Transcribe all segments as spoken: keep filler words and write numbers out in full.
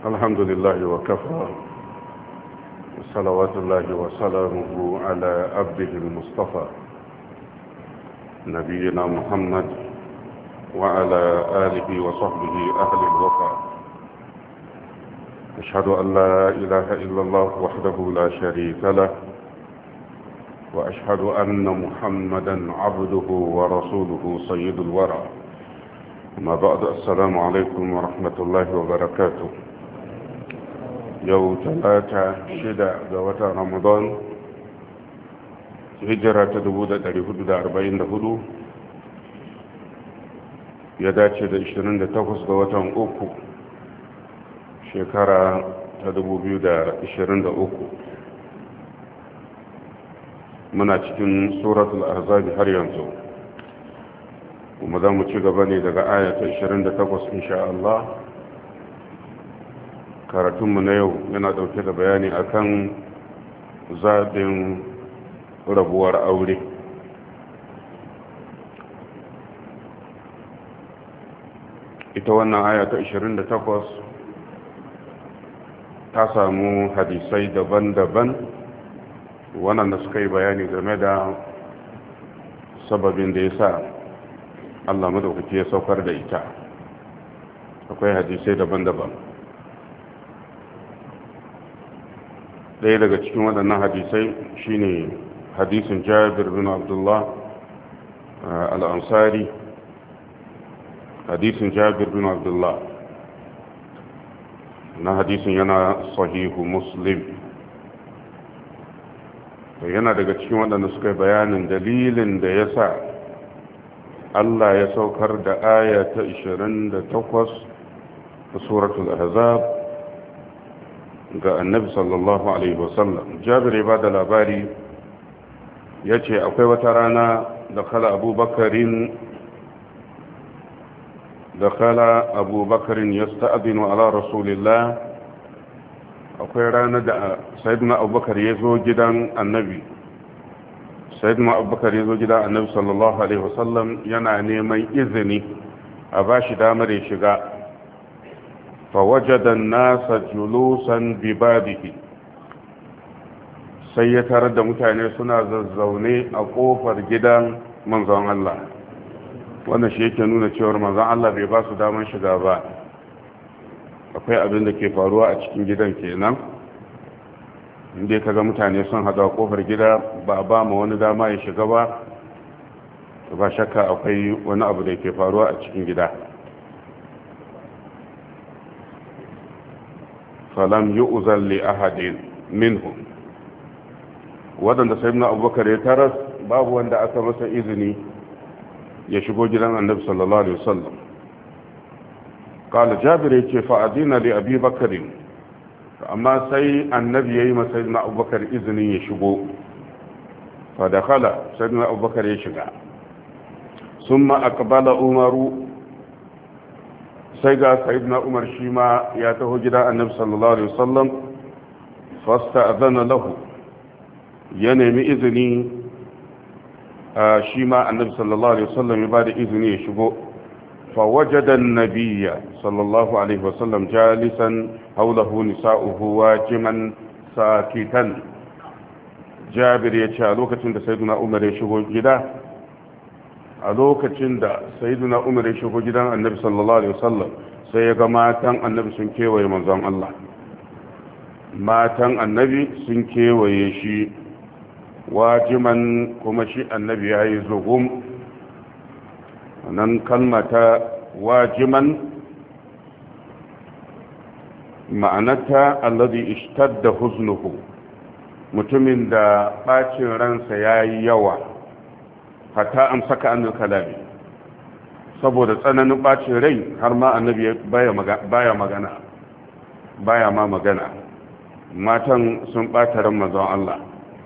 الحمد لله وكفى صلوات الله وسلامه على عبده المصطفى نبينا محمد وعلى آله وصحبه أهل الوفا أشهد أن لا إله إلا الله وحده لا شريك له وأشهد أن محمدا عبده ورسوله سيد الورى ما بعد السلام عليكم ورحمة الله وبركاته يوم ثلاثة شدة ذوات رمضان هجرة تدبودة لحدود أربعين دهدو يدات شدة عشرين تقص ذوات أوكو شكرا تدبودة عشرين أوكو muna cikin suratul ahzab har yanzu kuma za mu ci gaba ne daga aya ta ashirin da takwas insha Allah. Karatunmu na yau yana dauke da bayani akan zaɓin rabuwar aure. Ita wannan aya ta ashirin da takwas ta samu hadisai daban-daban wannan suka yi bayani game da sababin da ya sa Allah madaukaki ya saukar da ita. Akwai hadisai daban-daban. ɗaya daga cikin waɗannan hadisai shine hadisin Jabir bin Abdullah al-Ansari. hadisin Jabir bin Abdullah na hadisin yana sahihu Muslim. yana daga cikin waɗanda suka yi bayanin dalilin da ya sa Allah ya saukar da aya ta ashirin da takwas ta suratul ahzab ga annabi sallallahu alaihi wasallam. Jabir ya ba da labari ya ce akwai wata rana da kala abubakarin da kala abubakarin ya sta'adinu ala rasulillah. akwai rana da sayyidina abubakar ya zo gidan annabi sayyidina abubakar ya zo gidan annabi sallallahu alaihi wasallam yana neman izini a ba shi damar ya shiga. fa wajada an-nasa julusan bi babihi, sai ya tarar da mutane suna zazzaune a kofar gidan manzon Allah. wannan shi yake nuna cewa manzon Allah bai ba su damar shiga ba. akwai abin da ke faruwa a cikin gidan kenan. inda kaga mutane sun hada kofar gida ba ba ma wani dama ya shiga ba, ba shakka akwai wani abu da ke faruwa a cikin gida. falam yu'zan li ahadin minhum, wadanda sayyidina abubakar ya taras babu wanda aka masa izini ya shigo gidan annabi sallallahu alaihi wasallam. قال جابر يتي فأذن لأبي بكر أما سي النبي يما سيدنا أبو بكر إذني يشبو فدخل سيدنا أبو بكر يشغى ثم أقبل عمر سيغا سيدنا عمر شيما ياته جدا النبي صلى الله عليه وسلم فاستأذن له ينمي إذني شيما النبي صلى الله عليه وسلم يبادي إذني يشبو فوجد النبي صلى الله عليه وسلم جالسا حوله نساؤه واجما ساكتا. جابر يتشى لوكتين دا سيدنا عمر يشغو جدا لوكتين دا سيدنا عمر يشغو جدا النبي صلى الله عليه وسلم سيغا ماتان النبي سنكي ويمنظم الله. ماتان النبي سنكي ويشي واجما كمشي النبي يزغم. nan kalmata wajiman ma'anata alladhi ishtadda huznuhu, mutumin da bacin ransa yayi yawa hatta amsaka anil kalami, saboda tsananin bacin rai har ma annabi baya baya magana baya ma magana. matan sun bata ran manzon Allah.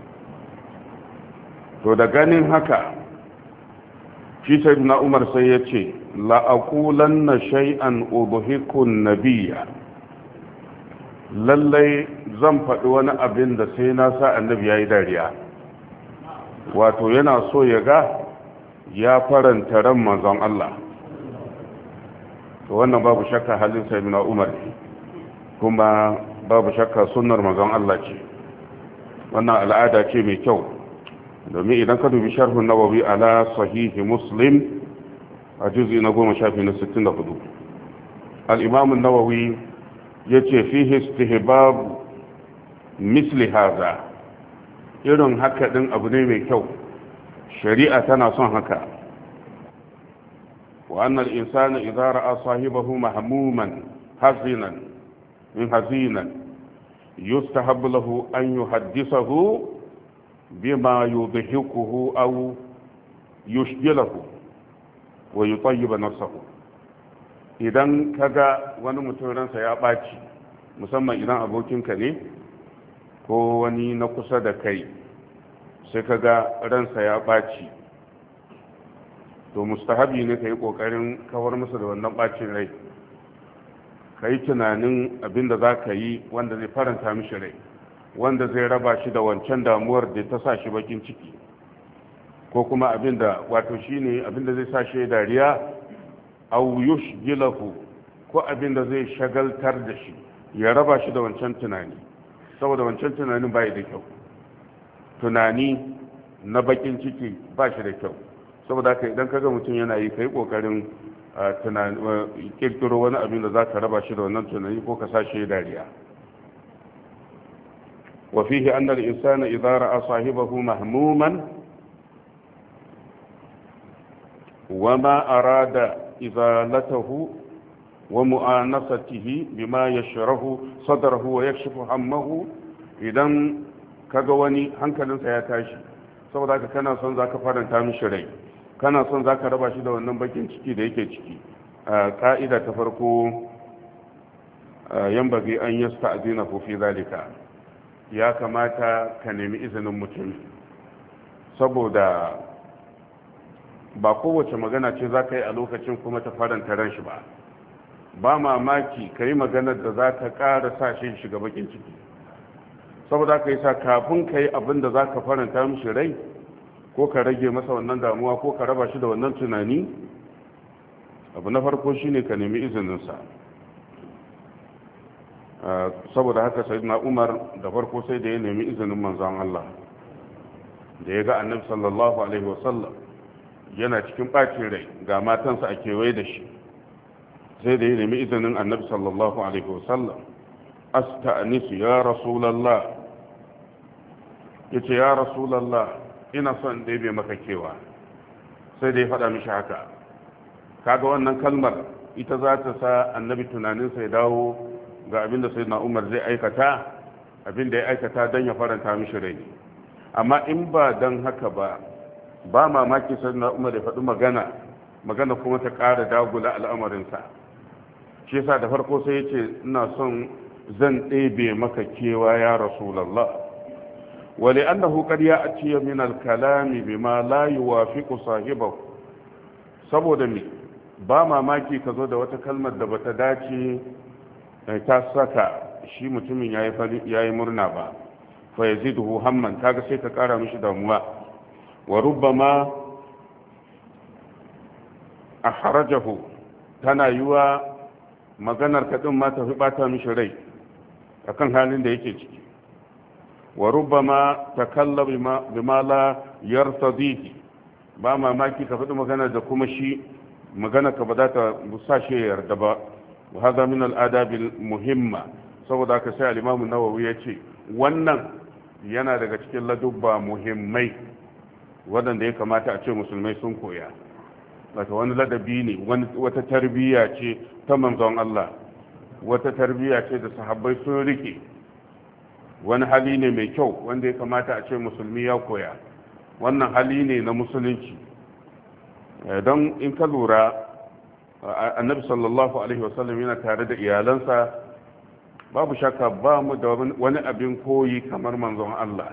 to da ganin haka shi sayyidina Umar sai ya ce la'aqulanna shay'an ubhikun nabiyya, lallai zan faɗi wani abin da sai na sa annabi yayi dariya. wato yana so ya ga ya faranta ran manzon Allah. to wannan babu shakka halin sayyidina Umar. kuma babu shakka sunnar manzon Allah ce, wannan al'ada ce mai kyau. domin idan ka dubi sharhun nawawi ala sahihi muslim a juzi na goma shafi na sittin da hudu, al'imamun nawawi ya ce fihi istihbab misli haza, irin haka din abu ne mai kyau, shari'a tana son haka. wa annal insana idza ra'a sahibahu mahmuman hazinan in hazinan yustahabbu lahu an yuhaddithahu bima yudhikuhu aw yushghilahu wa yutayyiba nafsahu. idan kaga wani mutum ransa ya ɓaci, musamman idan abokinka ne ko wani na kusa da kai, sai kaga ransa ya ɓaci, to mustahabi ne ka yi ƙoƙarin kawar masa da wannan ɓacin rai, ka yi tunanin abin da za ka yi wanda zai faranta mishi rai, wanda zai raba shi da wancan damuwar da ta sa shi bakin ciki, ko kuma abin da wato shi ne abin da zai sa shi dariya, au yushgilahu, ko abin da zai shagaltar da shi ya raba shi da wancan tunani, saboda wancan tunanin bai da kyau, tunani na bakin ciki ba shi da kyau. saboda haka idan kaga mutum yana yi kai kokarin kirkiro wani abin da za ka raba shi da wannan tunani ko ka sa shi dariya. wa fihi anna al-insana idza ra'a sahibahu mahmuman wa ma arada izalatahu wa mu'anasatihi bima yashrahu sadrahu wa yakshifu hammahu, idan kaga wani hankalinsa ya tashi saboda haka kana son zaka faranta mishi rai, kana son zaka raba shi da wannan bakin ciki da yake ciki, ka'ida ta farko yambagi an yasta'zina fi zalika, ya kamata ka nemi izinin mutum, saboda ba kowace magana ce za ka yi a lokacin kuma ta faranta ran shi ba. ba mamaki ka yi maganar da za ta ƙara sa shi shiga bakin ciki, saboda ka yi sa kafin ka yi abin da za ka faranta mishi rai ko ka rage masa wannan damuwa ko ka raba shi da wannan tunani, abu na farko shine ka nemi izininsa. saboda haka sayyidina Umar da farko sai da ya nemi izinin manzon Allah, da ya ga annabi sallallahu alaihi wasallam yana cikin ɓacin rai ga matansa a kewaye da shi, sai da ya nemi izinin annabi sallallahu alaihi wasallam. asta'nisu ya rasulallah, yace ya rasulallah ina son ɗebe maka kewa, sai da ya faɗa mishi haka. kaga wannan kalmar ita za ta sa annabi tunaninsa ya dawo ga abin da sayyidina Umar zai aikata, abin da ya aikata don ya faranta mishi rai. amma in ba don haka ba, ba mamaki sayyidina Umar ya faɗi magana magana kuma ta ƙara dagula al'amarinsa. shi yasa da farko sai ya ce ina son zan ɗebe maka kewa ya rasulallah. wali annahu qad ya'ti min al-kalami bima la yuwafiqu sahibahu, saboda me ba mamaki ka zo da wata kalmar da bata dace ta saka shi mutumin yayi yayi murna ba, fa yaziduhu hamman, kaga sai ka kara mishi damuwa. wa rubbama ahrajahu, tana yiwa maganar kaɗin ma ta fi ɓata mishi rai akan halin da yake ciki. wa rubbama takalla bima la yartadihi, ba mamaki ka faɗi magana da kuma shi magana ka ba za ta busa shi yarda ba. wa hada min al-adab al-muhimma, saboda haka sai al-imam an-nawawi yace wannan yana daga cikin ladubba muhimmai wadanda ya kamata a ce musulmai sun koya. wato wani ladabi ne, wata tarbiyya ce ta manzon Allah, wata tarbiyya ce da sahabbai sun rike, wani hali ne mai kyau wanda ya kamata a ce musulmi ya koya. wannan hali ne na musulunci. don in ka lura annabi sallallahu alaihi wasallam yana tare da iyalansa, babu shakka ba mu da wani abin koyi kamar manzon Allah,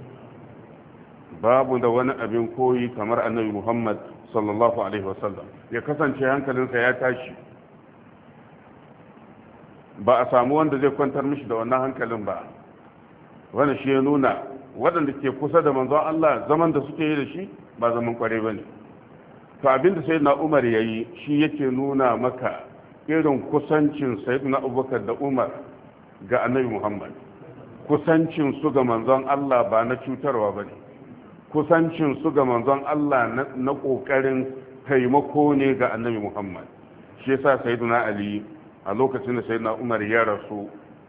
babu da wani abin koyi kamar annabi Muhammad sallallahu alaihi wasallam. ya kasance hankalinsa ya tashi, ba a samu wanda zai kwantar mishi da wannan hankalin ba. wannan shi ya nuna waɗanda ke kusa da manzon Allah zaman da suke yi da shi ba zaman kware ba ne. to abinda sayyidina Umar ya yi shi yake nuna maka irin kusancin sayyidina Abubakar da Umar ga annabi Muhammad kusancin su ga manzon Allah ba na cutarwa bane kusancin su ga manzon Allah na kokarin taimako ne ga annabi Muhammad shi yasa sayyiduna Ali a lokacin da sayyidina Umar ya rasu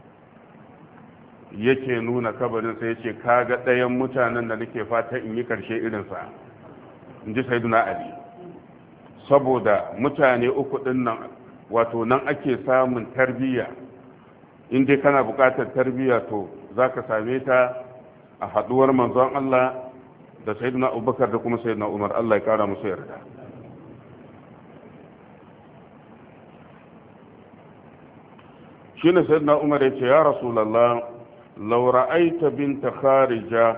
yake nuna kabarin sai yace kaga ɗayan mutanen da nake fata in yi karshe irin sa inji sayyiduna Ali saboda mutane uku din nan wato nan ake samun tarbiyya in dai kana buƙatar tarbiyya to zaka same ta a haduwar manzon Allah da sayyidina Abubakar da kuma sayyidina Umar Allah ya kara musu yarda shine sayyidina Umar yace ya rasulullah law ra'aita binta kharija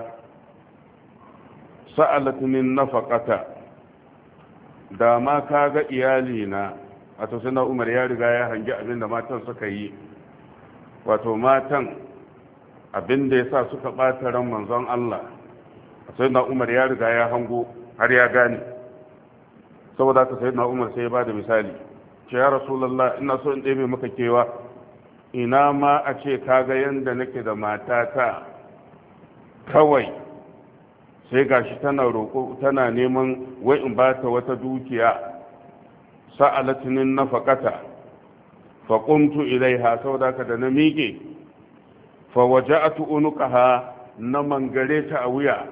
sa'alatni nafaqata da ma kaga iyali na wato sayyidina Umar ya riga ya hangi abinda matan suka yi wato matan abinda yasa suka bata ran manzon Allah sayyidina Umar ya riga ya hango har ya gane saboda haka sayyidina Umar sai ya bada misali ce ya rasulullah ina so in ɗebe maka kewa ina ma a ce kaga yanda nake da matata kawai sai gashi tana roƙo tana neman wai in ba ta wata dukiya sa'alatinin nafaqata fa qumtu ilaiha saboda ka da na miƙe fa waja'atu unuqaha na mangare ta a wuya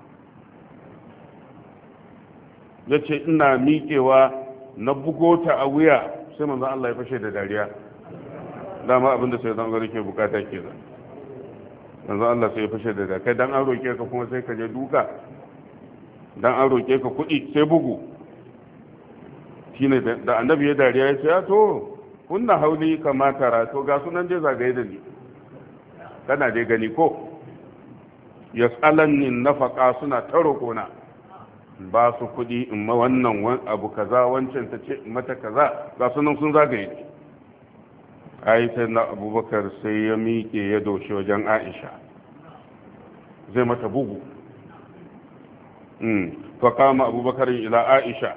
yace ina miƙewa na bugo ta a wuya sai manzo Allah ya fashe da dariya dama abinda sai zan gari ke bukata kenan manzo Allah sai ya fashe da dariya kai dan an roke ka kuma sai ka je duka dan an roke ka kuɗi sai bugu shine da annabi ya dariya ya ce ya to kunna hauli kama tara to ga sunan je zagaye da ni kana dai gani ko yas'alanni nafaqa suna ta roƙona ba su kuɗi in ma wannan abu kaza wancan ta ce mata kaza ga sunan sun zagaye ne ai sai na abubakar sai ya miƙe ya doshi wajen aisha zai mata bugu fa kama abubakar ila aisha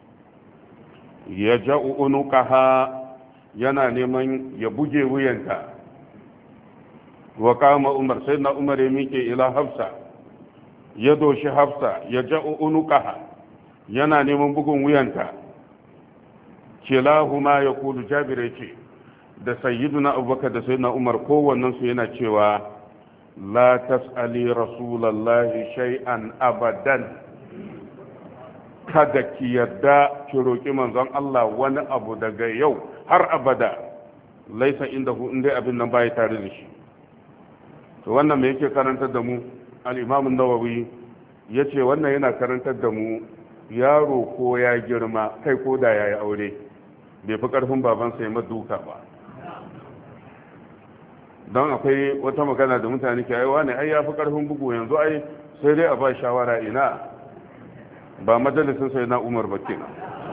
ya ja'u unuqaha yana neman ya buge wuyanta wa kama umar sai na umar ya miƙe ila hafsa ya doshi hafsa ya ja'u unuqaha yana neman bugun wuyanta kilahuma yaqulu jabir yace da sayyiduna abubakar da sayyiduna umar kowannen su yana cewa la tas'ali rasulallahi shay'an abadan kada ki yadda ki roki manzon Allah wani abu daga yau har abada laisa indahu inda abin nan bai tare da shi to wannan me yake karantar da mu al-imam an-nawawi yace wannan yana karantar da mu yaro ko ya girma kai ko da yayi aure bai fi karfin babansa ya maduka ba don akwai wata magana da mutane ke aiwa ne ai ya fi karfin bugu yanzu ai sai dai a ba shawara ina ba majalisin sai na umar ba kenan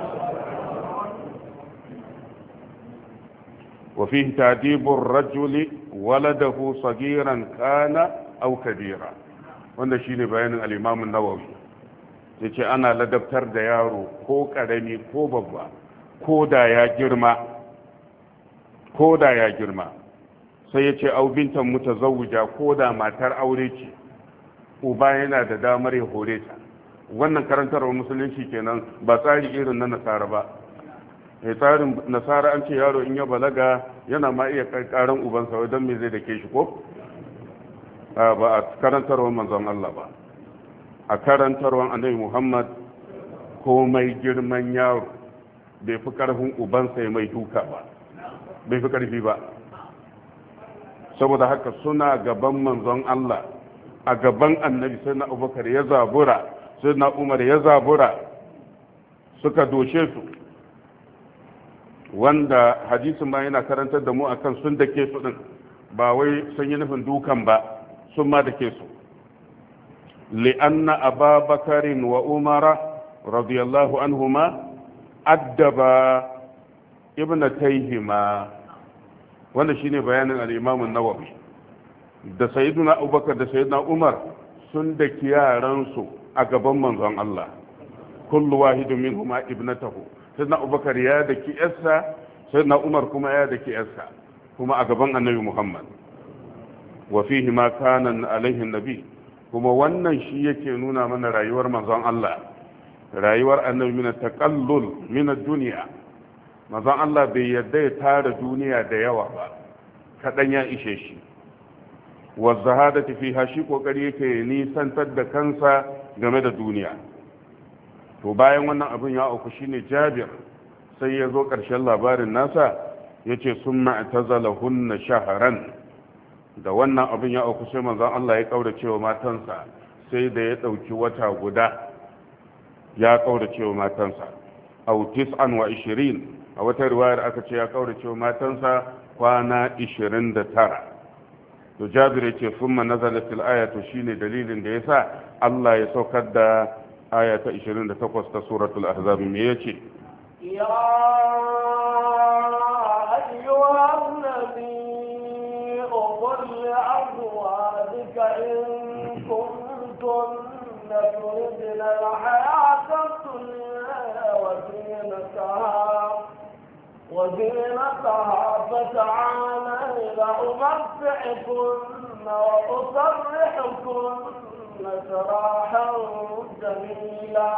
wa fihi tadibu ar-rajuli waladahu sagiran kana aw kabira wanda shine bayanin al-imam an-nawawi yace ana ladabtar da yaro ko karami ko babba ko da ya girma ko da ya girma sai ya ce au bintan mutazawwija ko da matar aure ce uba yana da damar ya hore ta wannan karantarwar musulunci kenan ba tsari irin na nasara ba eh tsarin nasara an ce yaro in ya balaga yana ma iya karan ubansa wai don me zai dake shi ko ba a karantarwar manzon Allah ba a karantarwar annabi Muhammad komai girman yaro bai fi karfin ubansa ya mai duka ba bai fi karfi ba saboda haka suna gaban manzon Allah a gaban annabi sai na abubakar ya zabura sai na umar ya zabura suka doshe su wanda hadisin ma yana karantar da mu akan sun dake su din ba wai sun yi nufin dukan ba sun ma dake su li'anna ababakarin wa umara radiyallahu anhuma addaba ibnatayhima wanda shine bayanin al-Imam an-Nawawi da sayyiduna Abubakar da sayyiduna Umar sun daki yaran su a gaban manzon Allah kullu wahidun minhuma ibnatahu sayyiduna Abubakar ya daki yarsa sayyiduna Umar kuma ya daki yarsa kuma a gaban Annabi Muhammad wa fihi ma kana alaihi nabi, kuma wannan shi yake nuna mana rayuwar manzon Allah, rayuwar annabi min taqallul min ad-dunya. manzon Allah bai yarda ya tara duniya da yawa ba, kadan ya ishe shi. wa zahadati fiha, shi kokari yake nisantar da kansa game da duniya. to bayan wannan abin ya auku shine Jabir sai ya zo ƙarshen labarin nasa yace summa atazalahunna shahran. da wannan abin ya auku sai manzon Allah ya kaurace wa matansa, sai da ya dauki wata guda ya kaurace wa matansa. aw tis'an wa ishirin, a wata riwayar aka ce ya kaurace wa matansa kwana ishirin da tara. to Jabir yace summa nazalat al-ayatu, shine dalilin da yasa Allah ya saukar da aya ta ishirin da takwas ta suratul ahzab. me yace? ya ayyuhan nabi qul li azwajika in kuntunna turidna al-hayata ad-dunya wa zinataha وزينتها فتعالين أمتعكن وأسرحكن سراحا جميلا.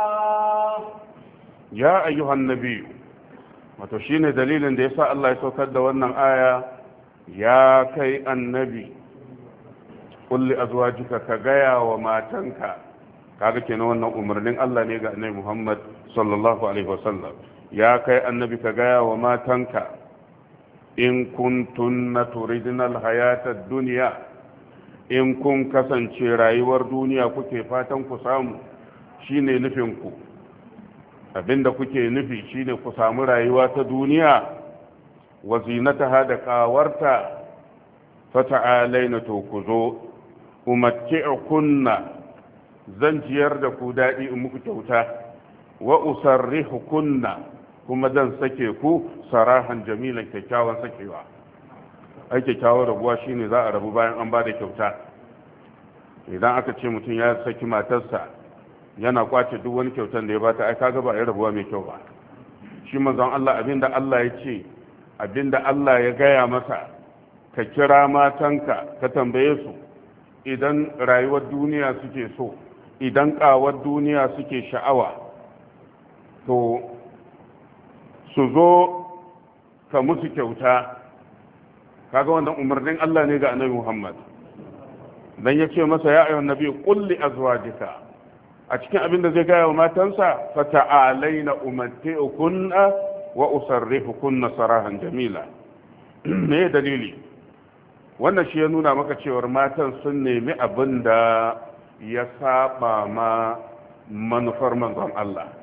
يا أيها النبي، وتشين دليل ديسا الله يسوكد وانا آية يا كي النبي قل لأزواجك كغايا وما تنكا. kaga kenan wannan umarnin Allah ne ga Annabi Muhammad sallallahu alaihi wasallam. ya kai annabi ka gaya wa matanka in kuntunna turidna alhayata ad-dunya, in kun kasance rayuwar duniya kuke fatan ku samu, shine nufin ku, abinda kuke nufi shine ku samu rayuwa ta duniya, wa zinataha da kawarta, fata'alaina to ku zo, umatti'ukunna, zan jiyar da ku daɗi in muku kyauta, wa usarrihukunna, kuma zan sake ku sarahan jamilan, kyakkyawan sakewa. ai kyakkyawan rabuwa shine za a rabu bayan an bada kyauta. idan aka ce mutum ya saki matarsa yana kwace duk wani kyautan da ya bata, ai kaga ba ai rabuwa mai kyau ba. shi manzon Allah abinda Allah ya ce, abinda Allah ya gaya masa, ka kira matanka ka tambaye su idan rayuwar duniya suke so, idan kawar duniya suke sha'awa, to su zo ka musu kyauta. kaga wannan umarnin Allah ne ga Annabi Muhammad. dan yace masa ya ayyuhan nabi qul li azwajika, a cikin abin da zai gaya wa matansa, fata'alaina umatti'ukunna wa usarrihukunna sarahan jamila. me dalili? wannan shi ya nuna maka cewar matan sun nemi abin da ya saba ma manufar manzon Allah.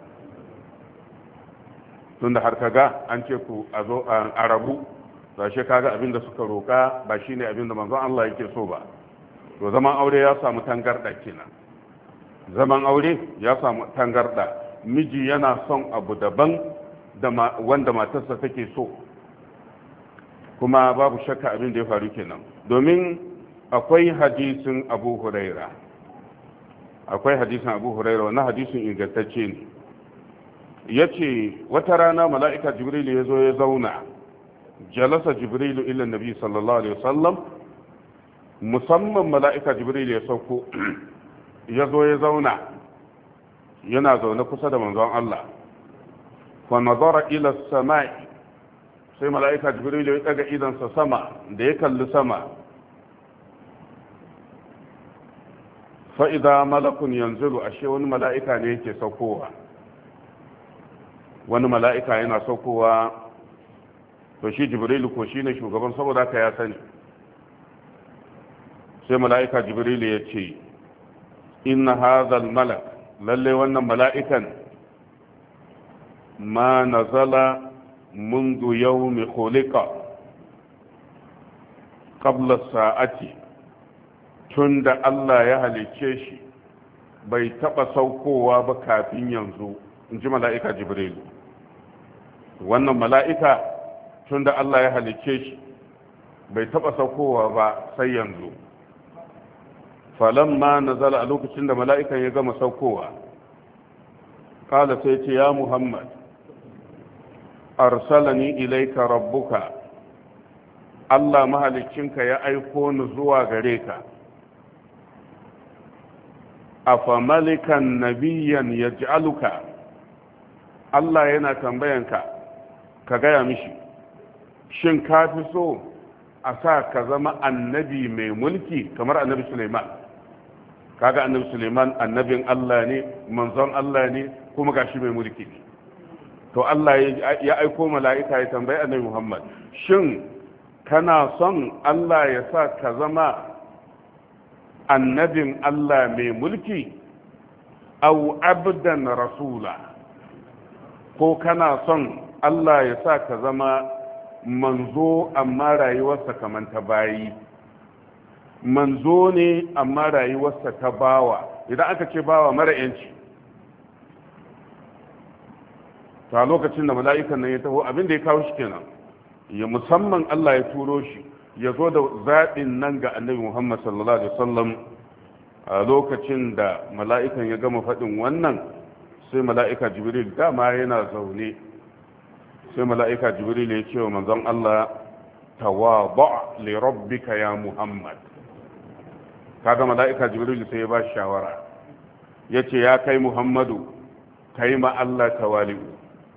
tunda har kaga an ce ku a zo a rabu, ba shi kaga abin da suka roka ba shine abin da manzon Allah yake so ba. to zaman aure ya samu tangarda kenan. zaman aure ya samu tangarda. miji yana son abu daban da wanda matarsa take so, kuma babu shakka abin da ya faru kenan. domin akwai hadisin Abu Huraira, akwai hadisin Abu Huraira, wannan hadisin ingantacce ne. ya ce wata rana mala'ika jibrilu ya zo ya zauna, jalasa jibrilu ila nabi sallallahu alaihi wasallam, musamman mala'ika jibrilu ya sauko ya zo ya zauna, yana zaune kusa da manzon Allah. fa nazara ila samai, sai mala'ika jibrilu ya daga idansa sama, da ya kalli sama, fa'ida malakun yanzilu, ashe wani mala'ika ne yake saukowa. wani mala'ika yana saukowa, to shi jibrilu ko shi ne shugaban, saboda ka ya sani. sai mala'ika jibrilu ya ce, inna hazal malak, lalle wannan mala'ikan ma nazala mundu yawmi khuliqa qabla sa'ati, tun da Allah ya halicce shi bai taba saukowa ba kafin yanzu, in ji mala'ika jibrilu. wannan mala'ika tun da Allah ya halicce shi bai taba saukowa ba sai yanzu. falamma nazala, a lokacin da mala'ikan ya gama saukowa, kala sai ce, ya Muhammad, arsalani ilaika rabbuka, Allah mahaliccinka ya aiko ni zuwa gare ka afa malikan nabiyyan yaj'aluka Allah yana tambayanka ka gaya mishi shin ka fi so a sa ka zama annabi mai mulki kamar annabi Suleiman kaga annabi Suleiman annabin Allah ne manzon Allah ne kuma gashi mai mulki ne to Allah ya aiko mala'ika ya tambayi annabi Muhammad shin kana son Allah ya sa ka zama annabin Allah mai mulki au abdan rasula ko kana son Allah ya sa ka zama manzo amma rayuwarsa kamar ta bayi manzo ne amma rayuwarsa ta bawa idan aka ce bawa mara yanci ta lokacin da mala'ikan nan ya taho abin da ya kawo shi kenan ya musamman Allah ya turo shi ya zo da zaɓin nan ga annabi Muhammad sallallahu alaihi wasallam a lokacin da mala'ikan ya gama faɗin wannan sai mala'ika jibril dama yana zaune sai mala'ika jibril ya ce wa manzon Allah tawaba li rabbika ya Muhammad kaga mala'ika jibril sai ya ba shi shawara yace ya kai Muhammadu kai ma Allah tawali'u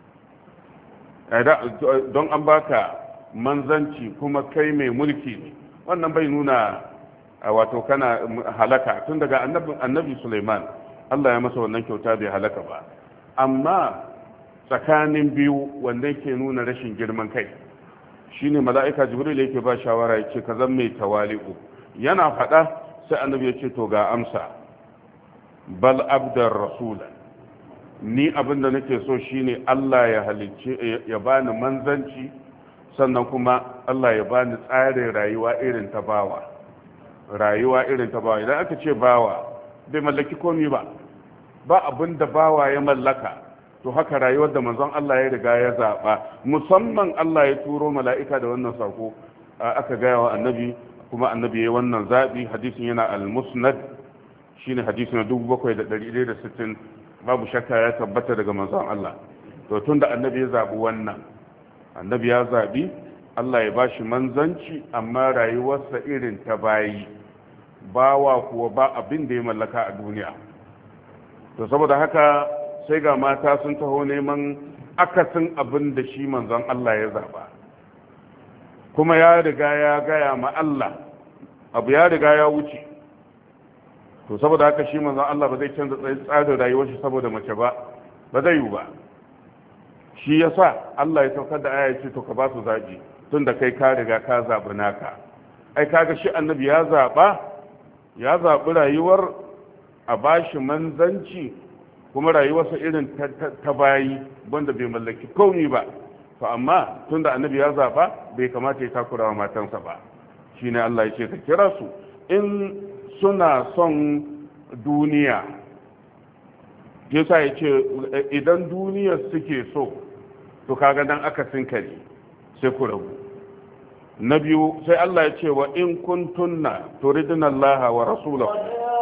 don an baka manzanci kuma kai mai mulki ne wannan bai nuna wato kana halaka tun daga annabi Suleiman Allah ya masa wannan kyauta bai halaka ba amma tsakanin biyu wanda yake nuna rashin girman kai shine mala'ika jibril yake ba shawara yake ka zan mai tawali'u yana faɗa sai annabi ya ce to ga amsa bal abdar rasulan ni abinda nake so shine Allah ya halicce ya bani manzanci sannan kuma Allah ya bani tsarin rayuwa irin ta bawa rayuwa irin ta bawa idan aka ce bawa bai mallaki komai ba ba abinda bawa ya mallaka to haka rayuwar da manzon Allah ya riga ya zaba musamman Allah ya turo mala'ika da wannan sako aka gaya wa annabi kuma annabi ya wannan zabi hadisin yana al-musnad shine hadisi na dubu bakwai da ɗari ɗaya da sittin babu shakka ya tabbata daga manzon Allah to tunda annabi ya zabi wannan annabi ya zabi Allah ya bashi manzanci amma rayuwarsa irin ta bayi bawa kuwa ba abin da ya mallaka a duniya to saboda haka sai ga mata sun taho neman akasin abin da shi manzon Allah ya zaba kuma ya riga ya gaya ma Allah abu ya riga ya wuce to saboda haka shi manzon Allah ba zai canza tsarin rayuwar shi saboda mace ba ba zai yi ba shi yasa Allah ya saukar da aya ce to ka ba su zabi tunda kai ka riga ka zabi naka ai kaga shi annabi ya zaba ya zabi rayuwar a bashi manzanci kuma rayuwarsa irin ta bayi wanda bai mallaki komai ba to amma tunda annabi ya zaba bai kamata ya takura wa matansa ba shine Allah ya ce ka kira su in suna son duniya yasa ya ce idan duniyar suke so to kaga dan aka sinkari sai ku rabu na biyu sai Allah ya ce wa in kuntunna turidna Allah wa rasulahu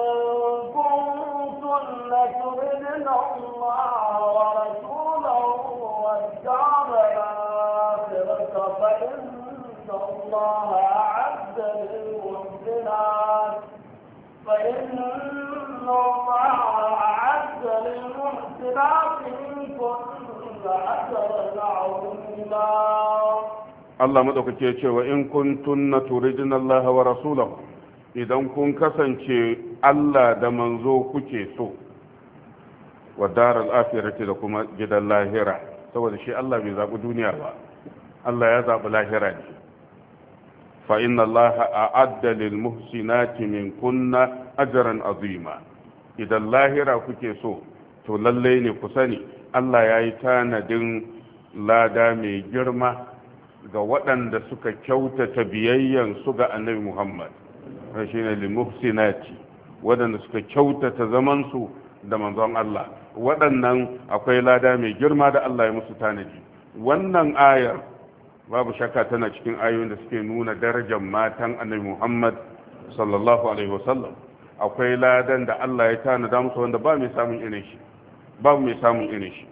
الله أعد للمحسنات فإن الله أعد للمحسنات منكن أجرا عظيما Allah madaukake ya ce wa in kuntunna turidna Allah wa rasulahu idan kun kasance Allah da manzo kuke so wa daral akhirati da kuma gidan lahira saboda shi Allah bai zabi duniya ba Allah ya zabi lahira ne fa inna Allah a'adda lil muhsinati min kunna ajran azima idan lahira kuke so to lalle ne ku sani Allah ya yi tanadin lada mai girma ga waɗanda suka kyautata biyayyan su ga annabi Muhammad shi ne lil muhsinati waɗanda suka kyautata zaman su da manzon Allah waɗannan akwai lada mai girma da Allah ya musu tanadi wannan ayar babu shakka tana cikin ayoyin da suke nuna darajar matan annabi Muhammad sallallahu alaihi wasallam akwai ladan da Allah ya tanada musu wanda ba mai samun irin shi ba mai samun irin shi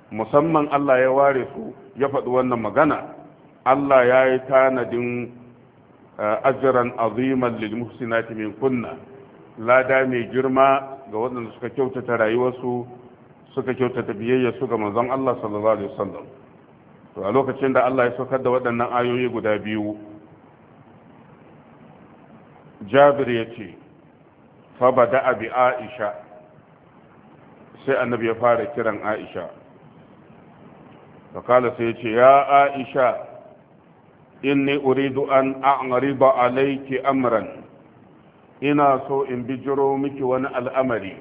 musamman Allah ya ware su ya faɗi wannan magana Allah ya yi tanadin ajran aziman lil muhsinati min kunna, lada mai girma ga waɗanda suka kyautata rayuwarsu suka kyautata biyayya su ga manzon Allah sallallahu alaihi wasallam. to a lokacin da Allah ya saukar da waɗannan ayoyi guda biyu, Jabir ya ce fa bada bi Aisha, sai annabi ya fara kiran Aisha, fakala sai ya ce ya Aisha inni uridu an a'riba alayki amran, ina so in bijiro miki wani al'amari,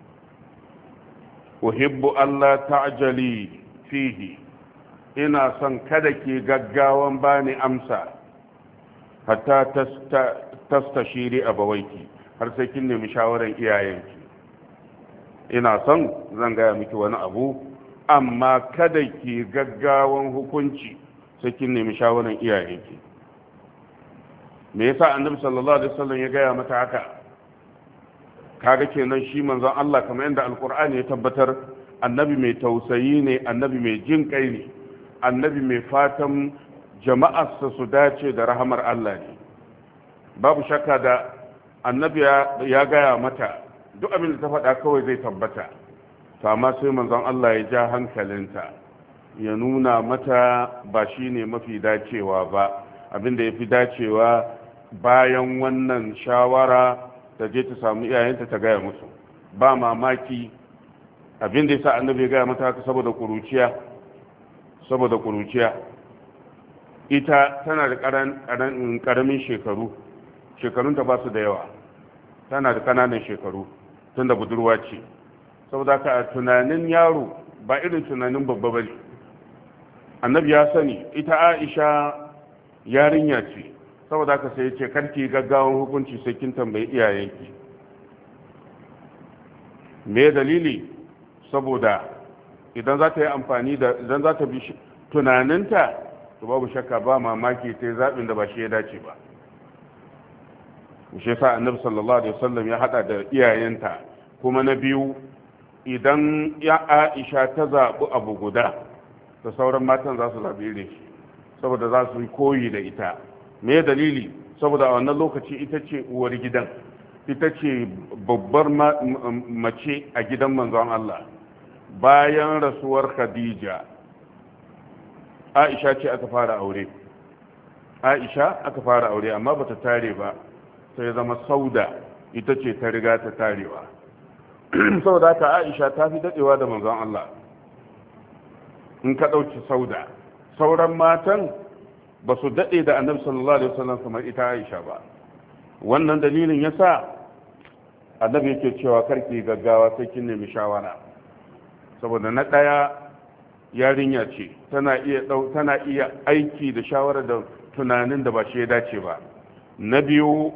uhibbu Allah ta'jali fihi, ina son kada ki gaggawan bani amsa, hatta tastashiri abawaiki, har sai kin nemi shawaran iyayenki. ina son zan gaya miki wani abu, amma kada ki gaggawan hukunci sai kin nemi shawaran iyayenki. me yasa annabi sallallahu alaihi wasallam ya gaya mata haka? kaga kenan shi manzon Allah kamar yadda alkur'ani ya tabbatar, annabi mai tausayi ne, annabi mai jin kai ne, annabi mai fatan jama'arsa su dace da rahamar Allah ne. babu shakka da annabi ya gaya mata duk abin da ta faɗa kawai zai tabbata, to amma sai manzon Allah ya ja hankalinta, ya nuna mata ba shi ne mafi dacewa ba, abin da ya fi dacewa bayan wannan shawara ta je ta samu iyayenta ta gaya musu. ba mamaki abin da ya sa annabi ya gaya mata haka saboda kuruciya, saboda kuruciya ita tana da ƙaramin shekaru, shekarunta ba su da yawa, tana da ƙananan shekaru tun da budurwa ce, saboda ka tunanin yaro ba irin tunanin babba ba ne. annabi ya sani ita Aisha yarinya ce, saboda ka sai ce karki gaggawan hukunci sai kin tambayi iyayenki. me dalili? saboda idan za ta yi amfani da idan za ta bi tunaninta, to babu shakka ba mamaki ta yi zaɓin da ba shi ya dace ba. shi sa annabi sallallahu alaihi wasallam ya hada da iyayenta. kuma na biyu, idan ya Aisha ta zaɓi abu guda, da sauran matan za su zaɓi irin shi, saboda za su yi koyi da ita. me dalili? saboda a wannan lokaci ita ce uwar gidan, ita ce babbar mace a gidan manzon Allah. bayan rasuwar Khadija, Aisha ce aka fara aure, Aisha aka fara aure amma bata tare ba, sai zama Sauda ita ce ta riga ta tarewa. saboda haka Aisha ta fi dadewa da manzon Allah. in ka dauki Sauda, sauran matan ba su dade da Annabi sallallahu alaihi wasallam kamar ita Aisha ba. wannan dalilin yasa Annabi yake cewa karki gaggawa sai kin nemi shawara, saboda na daya yarinya ce, tana iya tana iya aiki da shawara da tunanin da ba shi ya dace ba. na biyu,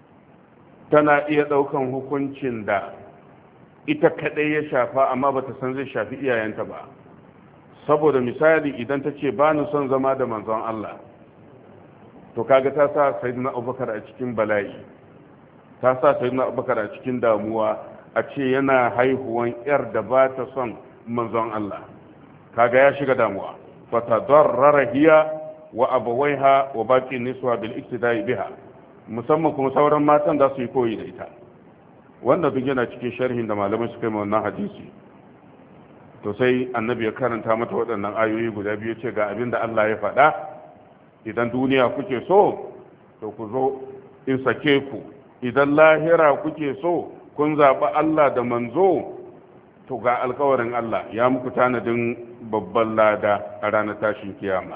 tana iya daukan hukuncin da ita kadai ya shafa amma bata san zai shafi iyayenta ba. saboda misali, idan ta ce ba ni son zama da manzon Allah, to kaga ta sa sayyidina Abubakar a cikin bala'i, ta sa sayyidina Abubakar a cikin damuwa, a ce yana haihuwan yar da ba ta son manzon Allah, kaga ya shiga damuwa. fatadarrara hiya wa abawaiha wa baqi niswa bil iktida'i biha, musamman kuma sauran matan za su yi koyi da ita. wanda duk yana cikin sharhin da malamai suka yi wannan hadisi. to sai annabi ya karanta mata waɗannan ayoyi guda biyu, ce ga abin da Allah ya faɗa, idan duniya kuke so to ku zo in sake ku, idan lahira kuke so kun zaɓi Allah da manzo, to ga alkawarin Allah ya muku tanadin babban lada a ranar tashin kiyama.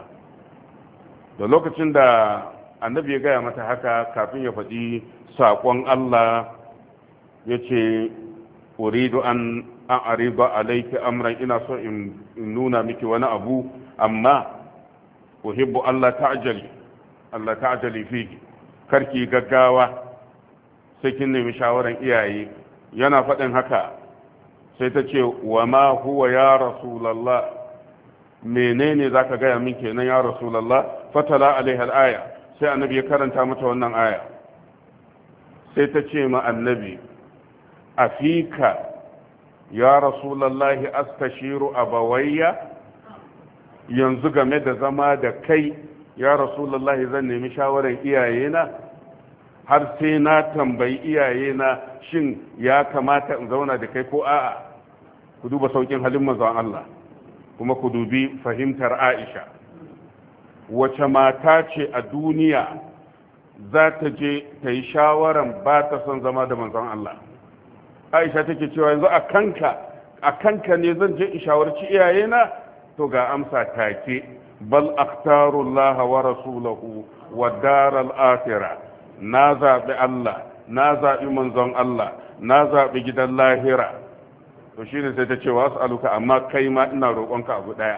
da lokacin da annabi ya gaya mata haka, kafin ya faɗi saƙon Allah, ya ce uridu an a'riba alayki amran, ina so in nuna miki wani abu, amma uhibbu Allah ta'jali Allah ta'jali fihi, karki gaggawa sai kin nemi shawaran iyaye. yana faɗin haka sai ta ce wa ma huwa ya rasulullah, menene zaka gaya min kenan ya rasulullah? fatala alaiha al-aya, sai annabi ya karanta mata wannan aya. sai ta ce ma annabi, afika ya rasulallahi astashiru abawayya, yanzu game da zama da kai ya rasulullahi zan nemi shawarar iyayena har sai na tambayi iyayena shin ya kamata in zauna da kai ko a'a. ku duba saukin halin manzon Allah kuma ku dubi fahimtar Aisha. wace mata ce a duniya za ta je ta yi shawaran ba ta son zama da manzon Allah? Aisha take cewa yanzu a kanka a kanka ne zan je in shawarci iyayena? to ga amsa take, bal akhtarullah wa rasulahu wa daral akhirah, na zabi Allah, na zabi manzon Allah, na zabi gidan lahira. to shine sai ta ce wa as'aluka, amma kai ma ina roƙonka abu daya,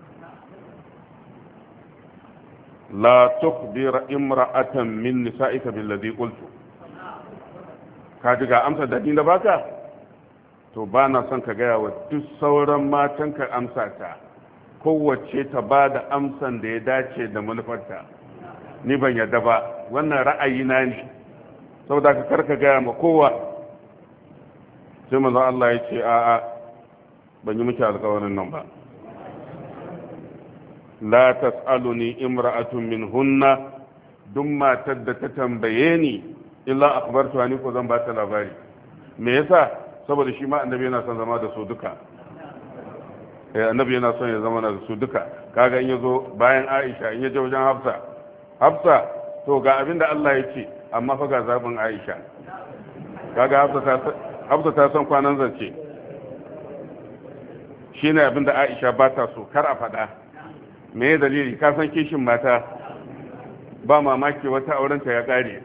la tukhbir imra'atan min nisa'ika billadhi qultu. ka ji ga amsa da ni da baka, to ba na son ka gaya wa duk sauran matanka amsa ta, kowace ta ba da amsan da ya dace da manufarta. ni ban yadda ba, wannan ra'ayina ne, saboda ka karka gaya ma kowa. sai manzo Allah ya ce a'a, ban yi miki alƙawarin nan ba. la tas'aluni imra'atun minhunna, duk matar da ta tambaye ni illa akhbartu ani ko zan ba ta labari. me yasa? saboda shi ma annabi yana son zama da su duka. eh annabi yana son ya zama da su duka. kaga in yazo bayan Aisha, in yaje wajen Hafsa, Hafsa to ga abin da Allah ya ce, amma fa ga zabin Aisha. kaga Hafsa ta Hafsa ta san kwanan zance. shine abin da Aisha ba ta so kar a faɗa. me dalili? ka san kishin mata, ba mamaki wata aurenta ya ƙare.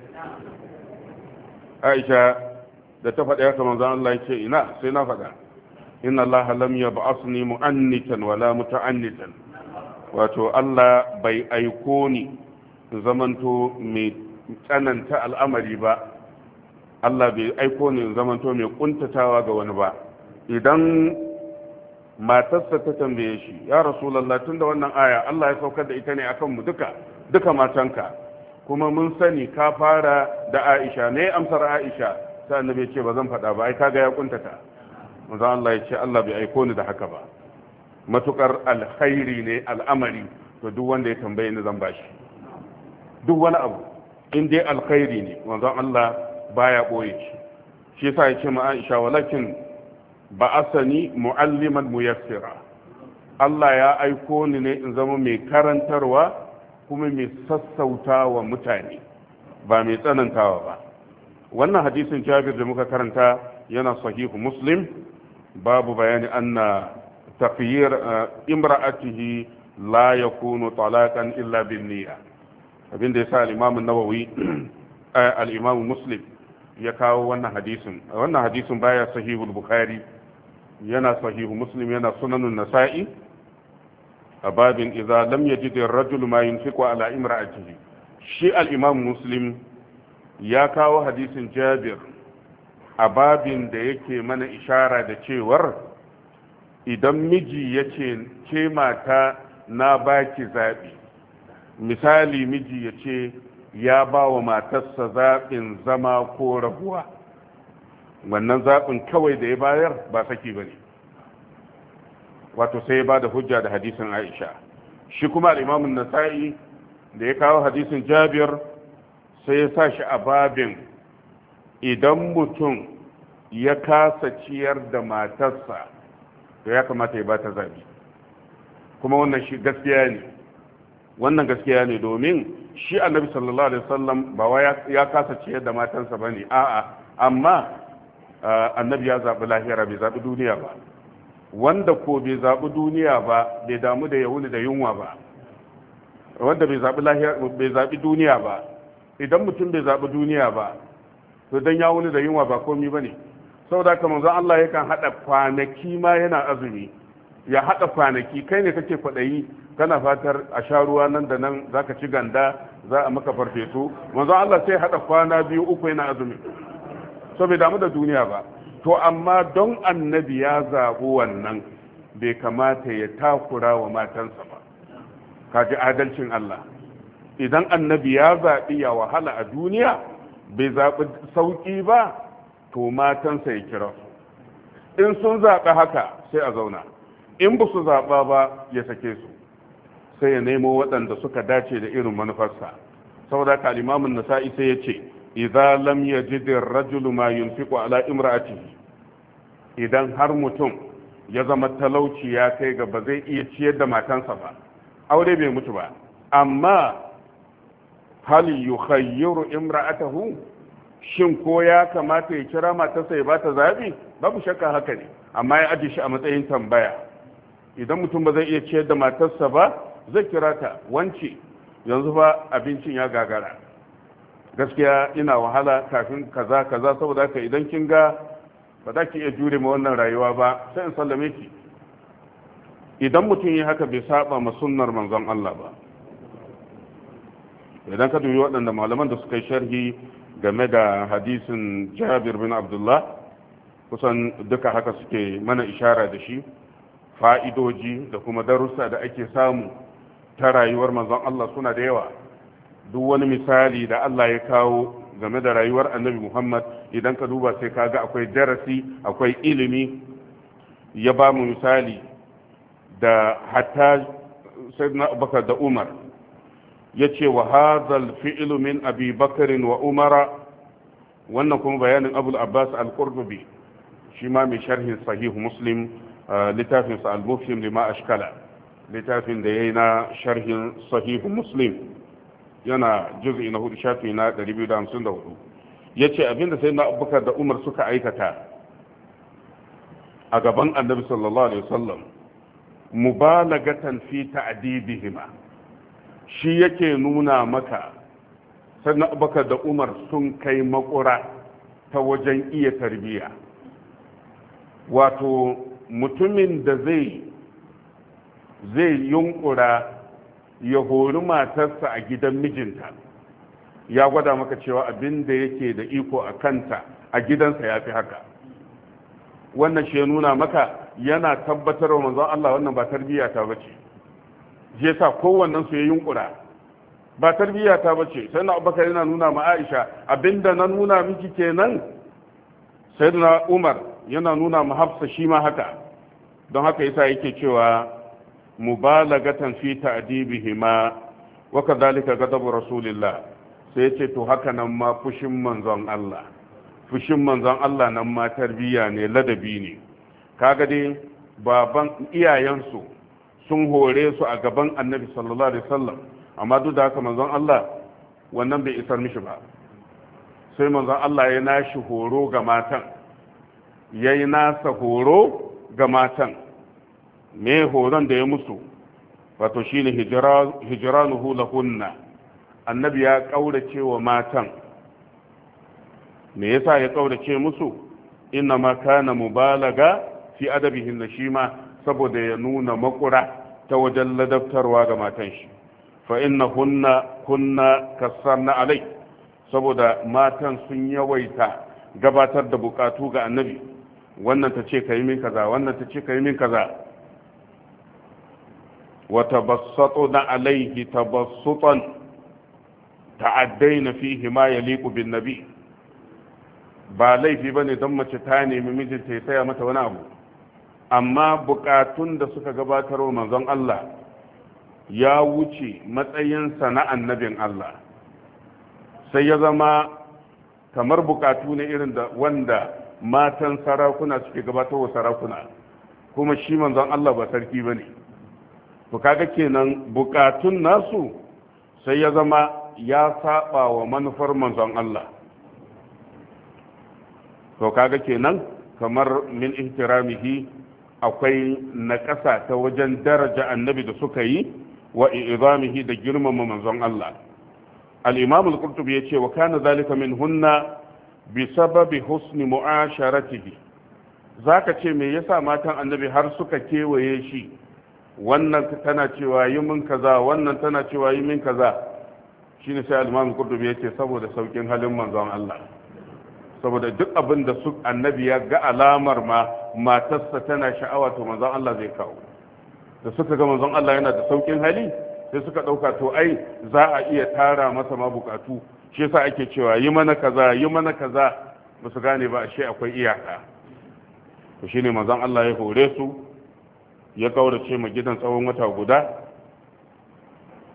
Aisha da ta faɗa ya kamar zan Allah ya ce ina, sai na faɗa. inna Allah lam yab'asni mu'annitan wala muta'annitan, wato Allah bai aiko ni zamanto mai tsananta al'amari ba, Allah bai aiko ni zamanto mai kuntatawa ga wani ba. idan matarsa ta tambaye shi, ya rasulullah, tunda wannan aya Allah ya saukar da ita ne akan mu duka duka matanka, kuma mun sani ka fara da Aisha, ne amsar Aisha? sai annabi ya ce ba zan faɗa ba, ai kaga ya kuntata. manzo Allah ya ce Allah bai aiko ni da haka ba, matukar alkhairi ne al'amari, to duk wanda ya tambaye ni zan bashi. duk wani abu in dai alkhairi ne, manzo Allah baya boye shi. shi yasa ya ce ma Aisha, walakin ba'asani mu'alliman muyassira, Allah ya aiko ni ne in zama mai karantarwa kuma mai sassauta wa mutane, ba mai tsanantawa ba. wannan hadisin Jabir da muka karanta yana sahihu Muslim, babu bayani anna taqyir imra'atihi la yakunu talaqan illa bin niyya. abinda yasa al-Imam an-Nawawi al-Imam Muslim ya kawo wannan hadisin. wannan hadisin baya sahihu al-Bukhari, yana sahihu Muslim, yana sunanun Nasa'i, a babin idza lam yajid ar-rajulu ma yunfiqu ala imra'atihi. shi al-Imam Muslim ya kawo hadisin Jabir a babin da yake mana ishara da cewar idan miji ya ce ke mata na baki zaɓi, misali miji ya ce ya ba wa matarsa zaɓin zama ko rabuwa, wannan zaɓin kawai da ya bayar ba saki ba ne, wato sai ya ba da hujja da hadisin Aisha. shi kuma al'imamun Nasa'i da ya kawo hadisin Jabir sai ya sa shi a babin idan mutum ya kasa ciyar da matarsa to ya kamata ya ba ta zaɓi. kuma wannan shi gaskiya ne, wannan gaskiya ne domin shi annabi sallallahu alaihi wasallam ba wa ya kasa ciyar da matansa ba ne, a'a, amma annabi ya zaɓi lahira, bai zaɓi duniya ba. wanda ko bai zaɓi duniya ba bai damu da yahuni da yunwa ba, wanda bai zaɓi lahira bai zaɓi duniya ba. idan mutum bai zaɓi duniya ba to dan ya wuni da yunwa ba komi ba ne. saboda haka manzon Allah yakan haɗa kwanaki ma yana azumi, ya haɗa kwanaki. kai ne kake kwaɗayi, kana fatar a sha ruwa nan da nan za ka ci ganda, za a maka farfesu. manzon Allah sai haɗa kwana biyu uku yana azumi, so bai damu da duniya ba. to amma don annabi ya zaɓi wannan, bai kamata ya takura wa matansa ba. ka ji adalcin Allah. idan annabi ya zaɓi ya wahala a duniya, bai zaɓi sauƙi ba, to matansa ya kira su. in sun zaɓi haka sai a zauna, in ba su zaɓa ba ya sake su. sai ya nemo waɗanda suka dace da irin manufarsa. saboda haka al-Imam an-Nasa'i sai ya ce idza lam yajid ar-rajulu ma yunfiqu ala imra'atihi, idan har mutum ya zama talauci ya kai ga ba zai iya ciyar da matansa ba, aure bai mutu ba, amma hal yukhayyiru imra'atahu, shin ko ya kamata ya kira matarsa ya bata zabi? Babu shakka haka ne, amma ya aje shi a matsayin tambaya. Idan mutum ba zai iya ciyar da matarsa ba, zai kira ta, wance yanzu fa abincin ya gagara, gaskiya ina wahala kafin kaza kaza, saboda haka idan kin ga ba za ki iya jure ma wannan rayuwa ba, sai in sallame ki. Idan mutum yi haka bai saba ma sunnar manzon Allah ba. Idan ka dubi waɗanda malaman da suka yi sharhi game da hadisin Jabir bin Abdullah, kusan duka haka suke mana ishara da shi, fa'idoji da kuma darussa da ake samu ta rayuwar manzon Allah suna da yawa. Duk wani misali da Allah ya kawo game da rayuwar annabi Muhammad, idan ka duba sai kaga akwai darasi, akwai ilimi. Ya ba mu misali da hatta sayyidina Abubakar da Umar, yace wa hadhal fi'lu min Abi Bakr wa Umar. Wannan kuma bayanin Abu Abbas al-Qurtubi, shi ma mai sharhin sahih Muslim, littafin sa al-Mufhim lima ashkala, littafin da yayi na sharhin sahih Muslim, yana juz'i na hudu shafi na ɗari biyu da hamsin da hudu. Yace abinda sayyidina Abubakar da Umar suka aikata a gaban Annabi sallallahu alaihi wasallam mubalagatan fi ta'dibihima, shi yake nuna maka sannan Abubakar da Umar sun kai makura ta wajen iya tarbiyya. Wato mutumin da zai zai yunkura ya hori matarsa a gidan mijinta, ya gwada maka cewa abin da yake da iko a kanta a gidansa ya fi haka. Wannan shi ya nuna maka yana tabbatar wa manzon Allah wannan ba tarbiyya ta bace. Je sa kowannen su ya yunkura, ba tarbiyya ta bace. Sai na Abubakar yana nuna ma Aisha abinda na nuna miki kenan. Sai na Umar yana nuna ma Hafsa shi ma haka. Don haka yasa yake cewa mubalagatan fi ta'dibihima wa kadhalika ghadabu rasulillah. Sai yace to haka nan ma fushin manzon Allah. Fushin manzon Allah nan ma tarbiyya ne, ladabi ne. Kaga dai baban iyayensu sun hore su a gaban Annabi sallallahu alaihi wasallam, amma duk da haka manzon Allah wannan bai isar mishi ba. Sai manzon Allah ya nashi horo ga matan, yayi nasa horo ga matan. Me horon da ya musu? Wato shine hijranuhu lahunna. Annabi ya kaurace wa matan. Me yasa ya kaurace musu? Inna ma kana mubalaga fi adabihin, shi ma saboda ya nuna makura ta wajen ladabtarwa ga matan shi. Fa inna hunna kunna kassarna alai, saboda matan sun yawaita gabatar da bukatu ga annabi. Wannan ta ce ka yi min kaza, wannan ta ce ka yi min kaza. wa tabassatuna alaihi tabassutan ta'addaina fihi ma yaliqu bin nabi. Ba laifi bane don mace ta nemi mijinta ya saya mata wani abu, amma bukatun da suka gabatar wa manzon Allah ya wuce matsayinsa na annabin Allah, sai ya zama kamar bukatu ne irin da wanda matan sarakuna suke gabatar wa sarakuna, kuma shi manzon Allah ba sarki bane. To kaga kenan bukatun nasu sai ya zama ya saba wa manufar manzon Allah. To kaga kenan kamar min ihtiramihi akwai naƙasa ta wajen daraja annabi da suka yi wa izamihi da girmama manzon Allah. al-imam al-qurtubi yace wa kana zalika minhunna bi sababi husni mu'asharatihi. Zaka ce me yasa matan annabi har suka kewaye shi, wannan tana cewa yi min kaza, wannan tana cewa yi min kaza. Shine sai al-imam al-qurtubi yace saboda saukin halin manzon Allah, saboda duk abin da su annabi ya ga alamar ma matarsa tana sha'awa to manzon Allah zai kawo. Da suka ga manzon Allah yana da saukin hali sai suka dauka to ai za a iya tara masa ma bukatu, shi yasa ake cewa yi mana kaza yi mana kaza. Ba su gane ba ashe akwai iyaka. To shine manzon Allah ya hore su, ya kaurace ma gidan tsawon wata guda.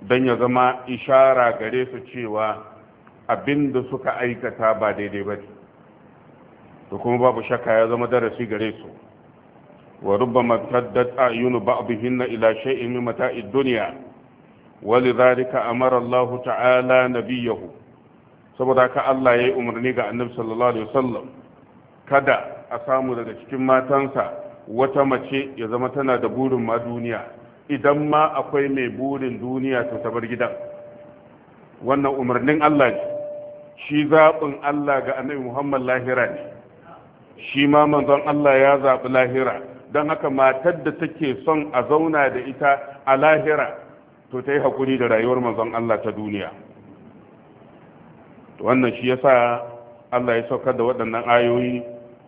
don ya zama ishara gare su cewa abin da suka aikata ba daidai ba ne, to kuma babu shakka ya zama darasi gare su. wa rubbama taddat ayunu ba'dihinna ila shay'in min mata'id dunya ولذلك أمر الله تعالى نبيه saboda ka Allah ya yi umarni ga annabi sallallahu alaihi wasallam kada a samu daga cikin matansa wata mace ya zama tana da burin ma duniya, idan ma akwai mai burin duniya to ta bar gidan. Wannan umarnin Allah ne, shi zaɓin Allah ga annabi Muhammad lahira ne, shi ma manzon Allah ya zaɓi lahira, don haka matar da take son a zauna da ita a lahira to ta yi haƙuri da rayuwar manzon Allah ta duniya. Wannan shi yasa Allah ya saukar da waɗannan ayoyi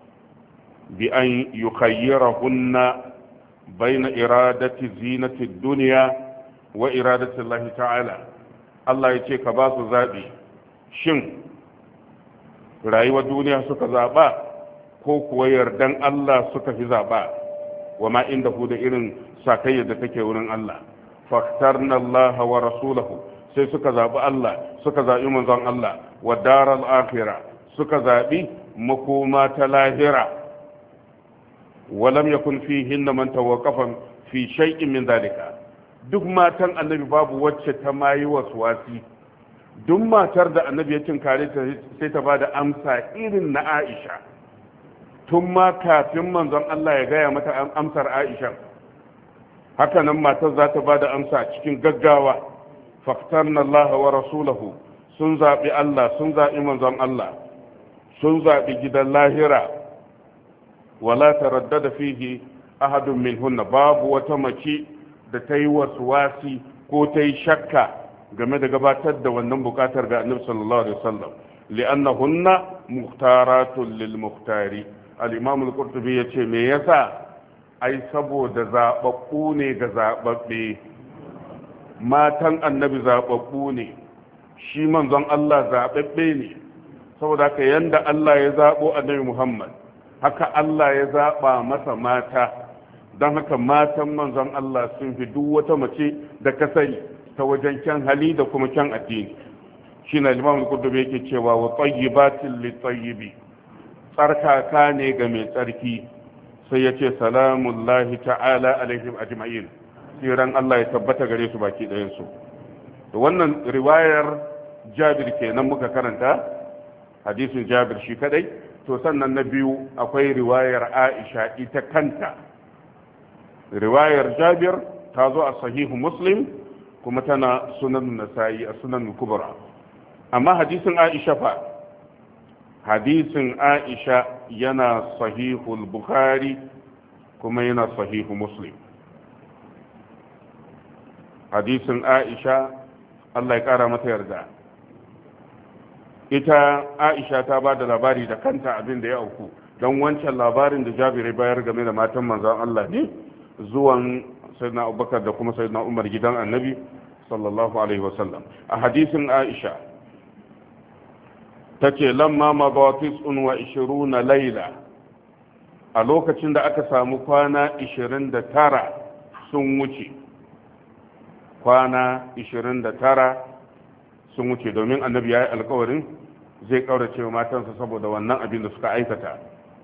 bi an yukhayyirahunna baina iradati zinati dunya wa iradati Allah ta'ala. Allah ya ce ka ba su zaɓi, shin rayuwar duniya suka zaɓa ko kuwa yardan Allah suka fi zaɓa, wa ma inda ku da irin sakayyar da take wurin Allah. faktarna Allah wa rasulahu, sai suka zaɓi Allah, suka zaɓi manzon Allah, wa daral akhira, suka zaɓi makoma ta lahira. walam yakun fihinna man tawaqqafa fi shay'in min dalika. Duk matan annabi babu wacce ta mayi waswasi, duk matar da annabi ya tinkare ta sai ta bada amsa irin na Aisha, tun ma kafin manzon Allah ya gaya mata amsar Aisha. haka nan matar za ta bada amsa cikin gaggawa. faktarna Allah wa rasulahu, sun zaɓi Allah, sun zaɓi manzon Allah, sun zaɓi gidan lahira. wala taraddada fihi ahadun minhunna, babu wata mace da ta yi waswasi ko ta yi shakka game da gabatar da wannan bukatar ga annabi sallallahu alaihi wasallam, li'annahunna muhtaratun lil muhtari. al-imam al-qurtubi yace me yasa? ai saboda zababbu ne ga zababbe, matan annabi zababbu ne, shi manzon Allah zababbe ne. saboda haka yanda Allah ya zabo annabi Muhammad, haka Allah ya zaba masa mata, don haka matan manzon Allah sun fi duk wata mace da ka sani ta wajen kyan hali da kuma kyan addini. shi na Imam al-Qurtubi yake cewa wa tayyibatin li tayyibi, tsarkaka ne ga mai tsarki. sai ya ce salamullahi ta'ala alaihim ajma'in, tsiran Allah ya tabbata gare su baki ɗayan su. to wannan riwayar Jabir kenan muka karanta, hadisin Jabir shi kadai. to sannan na biyu akwai riwayar Aisha ita kanta. riwayar Jabir ta zo a sahihu Muslim kuma tana sunan Nasa'i a sunan Kubra. amma hadisin Aisha fa, hadisin Aisha yana sahihul Bukhari kuma yana sahihu Muslim. hadisin Aisha Allah ya kara mata yarda, ita Aisha ta ba da labari da kanta abin da ya auku, don wancan labarin da Jabir bayar game da matan manzon Allah ne zuwan sayyidina Abubakar da kuma sayyidina Umar gidan Annabi sallallahu alaihi wasallam. a hadisin Aisha tace lamma mabatis wa ishiruna laila, a lokacin da aka samu kwana ishirin da tara sun wuce, kwana ishirin da tara sun wuce, domin annabi ya yi alkawarin zai kaurace wa matansa saboda wannan abin da suka aikata.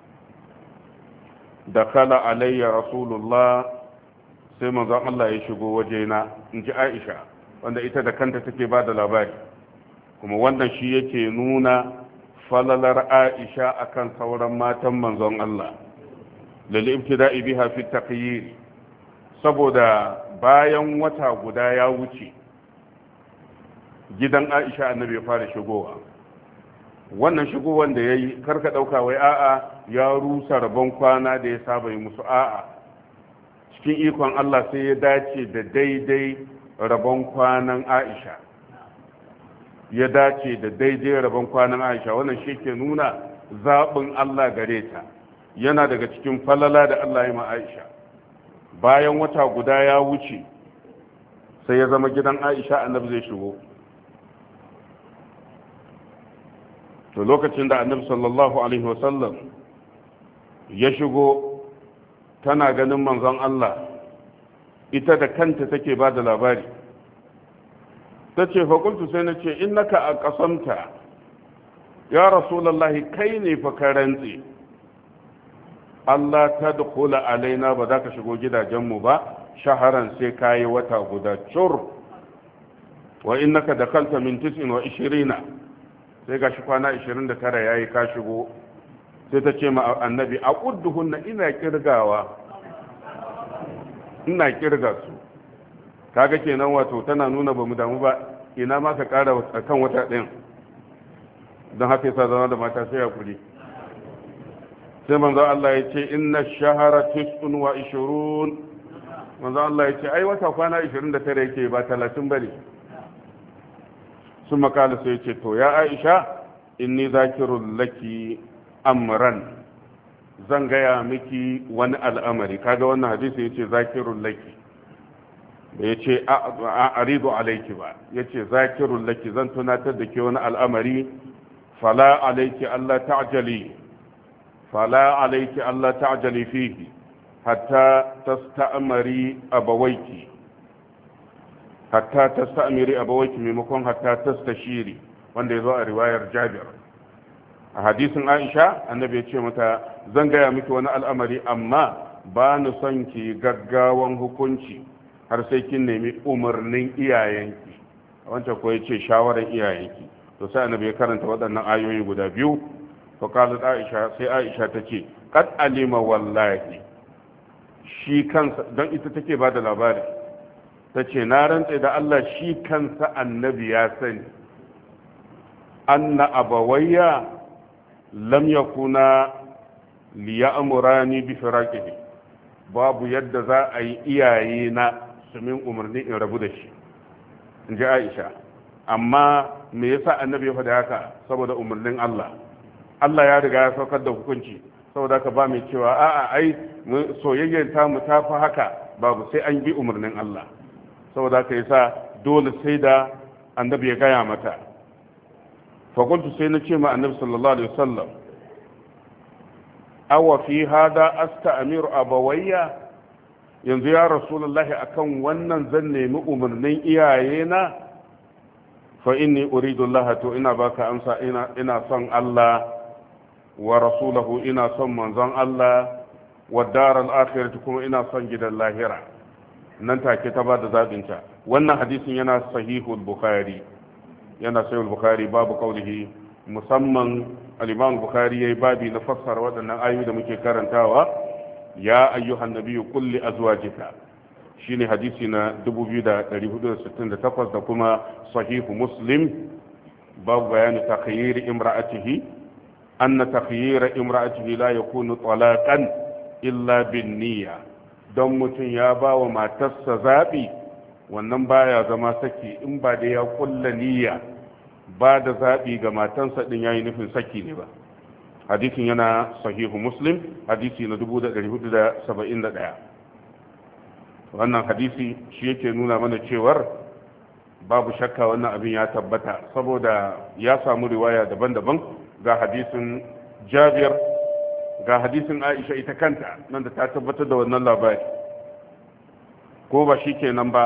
da kala alayya rasulullah, sai manzon Allah ya shigo wajena, in ji Aisha, wanda ita da kanta take ba da labari. kuma wannan shi yake nuna falalar Aisha akan sauran matan manzon Allah, lil ibtida'i biha fi taqyir, saboda bayan wata guda ya wuce gidan Aisha annabi ya fara shigowa. wannan shigowar da ya yi karka ɗauka wai a'a ya rusa rabon kwana da ya saba yi musu, a'a cikin ikon Allah sai ya dace da daidai rabon kwanan Aisha, ya dace da daidai rabon kwanan Aisha. wannan shi ke nuna zaɓin Allah gare ta, yana daga cikin falala da Allah ya ma Aisha. bayan wata guda ya wuce sai ya zama gidan Aisha annabi zai shigo. to lokacin da annabi sallallahu alaihi wasallam ya shigo, tana ganin manzon Allah, ita da kanta take ba da labari ta ce fakultu sai na ce innaka a ƙasamta ya rasulallahi kai ne fa ka rantse Allah ta dukula alaina ba za ka shigo gidajenmu ba shaharan sai ka yi wata guda cur wa innaka da kalta min tis'in wa ishirina sai ga shi kwana ishirin da tara ya yi ka shigo sai ta ce ma annabi a ƙudduhunna ina kirgawa ina kirga su kaga kenan wato tana nuna ba mu damu ba ina ma ka ƙara kan wata ɗin don haka yasa zama da mata sai hakuri sai manzo Allah ya ce inna shahara tis'un wa ishirun manzo Allah ya ce ai wata kwana ishirin da tara yake ba talatin bane sun makala sai ya ce to ya Aisha inni zakirul laki amran zan gaya miki wani al'amari kaga wannan hadisi yace zakirul laki da yace a aridu alayki ba yace zakirul laki zan tunatar da ke wani al'amari fala alayki Allah ta'jali fala alayki Allah ta'jali fihi hatta tasta'mari abawayki hatta tasta'miri abawayki maimakon hatta tastashiri wanda yazo a riwayar Jabir a hadisin Aisha annabi ya ce mata zan gaya miki wani al'amari amma ba ni son ki gaggawan hukunci har sai kin nemi umarnin iyayenki wancan ko yace shawaran iyayenki to sai annabi ya karanta waɗannan ayoyi guda biyu to qalat Aisha sai Aisha tace qad alima wallahi shi kansa dan ita take bada labari tace na rantsa da Allah shi kansa annabi ya sani anna abawayya lam yakuna liya'murani bi firaqihi babu yadda za a yi iyaye na su min umarni in rabu da shi in ji Aisha amma me yasa annabi ya faɗa haka saboda umarnin Allah Allah ya riga ya saukar da hukunci saboda haka ba mai cewa a'a ai soyayyar ta mu ta fi haka babu sai an bi umarnin Allah saboda haka yasa dole sai da annabi ya gaya mata fakultu sai na ce ma annabi sallallahu alaihi wasallam awa fi hada asta'miru abawayya yanzu ya rasulullahi akan wannan zan nemi umarnin iyayena fa inni uridu Allah to ina baka amsa ina ina son Allah wa rasulahu ina son manzon Allah wa daral akhirati kuma ina son gidan lahira nan take ta ba da zabinta wannan hadisin yana sahihul bukhari yana sahihul bukhari babu qaulihi musamman al-imam bukhari yayi babi na fassara waɗannan ayoyi da muke karantawa ya ayyuhan nabiyyu qul li azwajika shine hadisi na dubu biyu da ɗari hudu da sittin da takwas da kuma sahihu muslim babu bayani takhyir imra'atihi anna takhyir imra'atihi la yakunu talaqan illa bin niyya don mutum ya ba wa matarsa zaɓi wannan baya zama saki in ba da ya kulla niyya ba da zaɓi ga matansa ɗin ya yi nufin saki ne ba hadisin yana sahihu muslim hadisi na dubu da ɗari hudu da saba'in da ɗaya wannan hadisi shi yake nuna mana cewar babu shakka wannan abin ya tabbata saboda ya samu riwaya daban-daban ga hadisin jabir ga hadisin aisha ita kanta nan da ta tabbatar da wannan labari ko ba shi kenan ba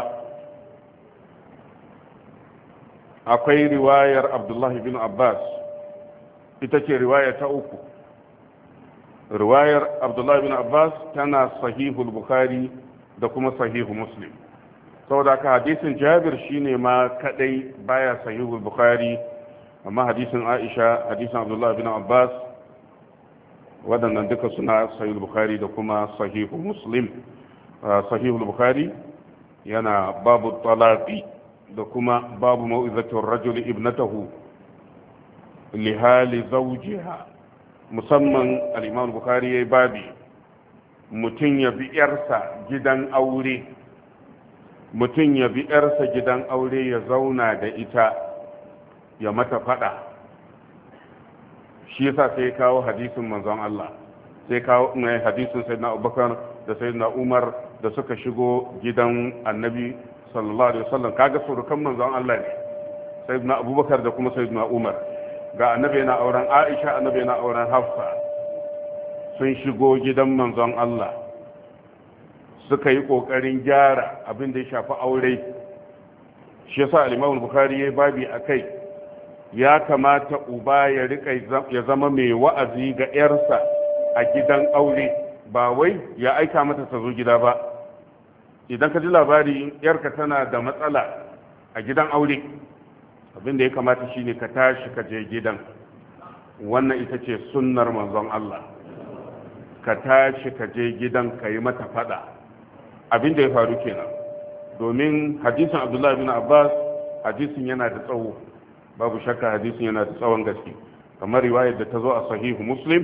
akwai riwayar abdullahi bin abbas ita ce riwaya ta uku riwayar abdullahi bin abbas tana sahihul bukhari da kuma sahihu muslim saboda ka hadisin jabir shine ma kadai baya sahihul bukhari amma hadisin aisha hadisin abdullahi bin abbas waɗannan duka suna sahihul bukhari da kuma sahihu muslim sahihul bukhari yana babu talaqi da kuma babu mau'izatul rajuli ibnatahu li hali zawjiha musamman al-imam bukhari yayi babi mutum ya bi yarsa gidan aure mutum ya bi yarsa gidan aure ya zauna da ita ya mata fada shi yasa sai kawo hadisin manzon Allah sai kawo mai hadisin sayyidina Abubakar da sayyidina Umar da suka shigo gidan Annabi sallallahu alaihi wasallam kaga surukan manzon Allah ne sayyidina Abubakar da kuma sayyidina Umar ga Annabi yana auren Aisha Annabi yana auren Hafsa sun shigo gidan manzon Allah suka yi kokarin gyara abin da ya shafi aure shi yasa al-Imam Bukhari yayi babi akai ya kamata uba ya rika ya zama mai wa'azi ga yarsa a gidan aure ba wai ya aika mata ta zo gida ba. Idan ka ji labari yarka tana da matsala a gidan aure, abin da ya kamata shine ka tashi ka je gidan. Wannan ita ce sunnar manzon Allah, ka tashi ka je gidan ka yi mata fada. Abin da ya faru kenan, domin hadisin Abdullahi bin Abbas hadisin yana da tsawo, babu shakka hadisin yana da tsawon gaske, kamar riwayar da ta zo a sahihu Muslim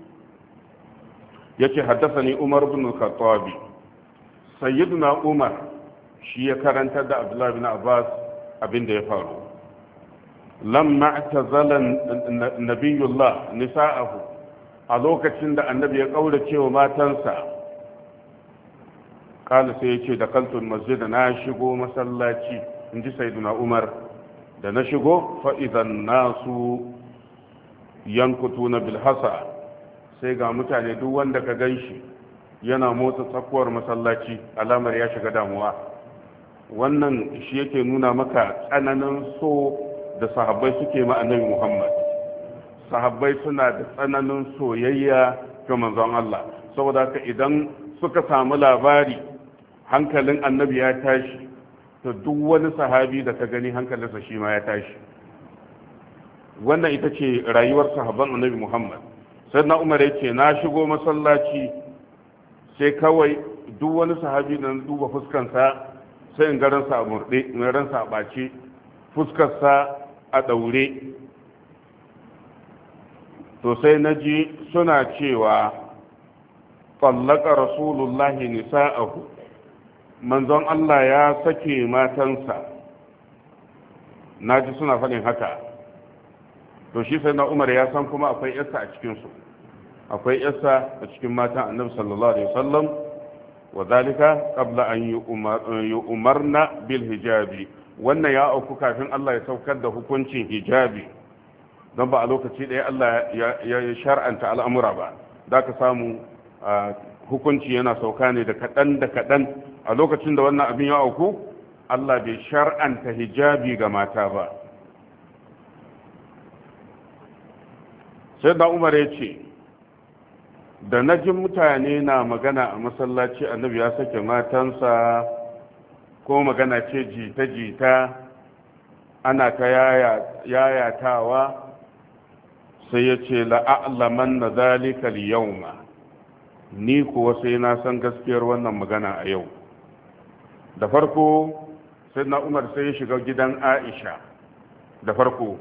yace haddathani Umar bin al-Khattab. Sayyiduna Umar shi ya karantar da Abdullahi bin Abbas abin da ya faru. Lamma i'tazala nabiyullah nisa'ahu, a lokacin da annabi ya kaurace wa matansa, kala sai yace da kaltul masjid, na shigo masallaci, inji Sayyiduna Umar, da na shigo fa idan nasu yankutuna bil hasa, sai ga mutane duk wanda ka ganshi yana motsa tsakuwar masallaci, alamar ya shiga damuwa. Wannan shi yake nuna maka tsananin so da sahabbai suke ma annabi Muhammad. Sahabbai suna da tsananin soyayya ga manzon Allah, saboda haka idan suka samu labari hankalin annabi ya tashi, to duk wani sahabi da ka gani hankalinsa shi ma ya tashi. Wannan ita ce rayuwar sahabban annabi Muhammad. Sai na Umar ya ce na shigo masallaci, sai kawai duk wani sahabi da na duba fuskansa sai in garansa a murɗe, in ransa a ɓace, fuskarsa a ɗaure. To sai na ji suna cewa tsallaka rasulullahi nisa'ahu, manzon Allah ya sake matansa. Na ji suna faɗin haka. To shi sai na Umar ya san kuma akwai yarsa a cikinsu, akwai yarsa a cikin matan annabi sallallahu alaihi wasallam, wa zalika qabla an yu'marna bil hijabi. Wannan ya auku kafin Allah ya saukar da hukuncin hijabi, don ba a lokaci ɗaya Allah ya shar'anta al'amura ba. Za ka samu hukunci yana sauka ne da kaɗan da kaɗan. A lokacin da wannan abin ya auku, Allah bai shar'anta hijabi ga mata ba. Sai da Umar ya ce, da na ji mutane na magana a masallaci annabi ya sake matansa, ko magana ce jita-jita ana ta yayatawa, sai ya ce la'a'laman na zalikal yauma, ni kuwa sai na san gaskiyar wannan magana a yau. Da farko sai na Umar sai ya shiga gidan Aisha, da farko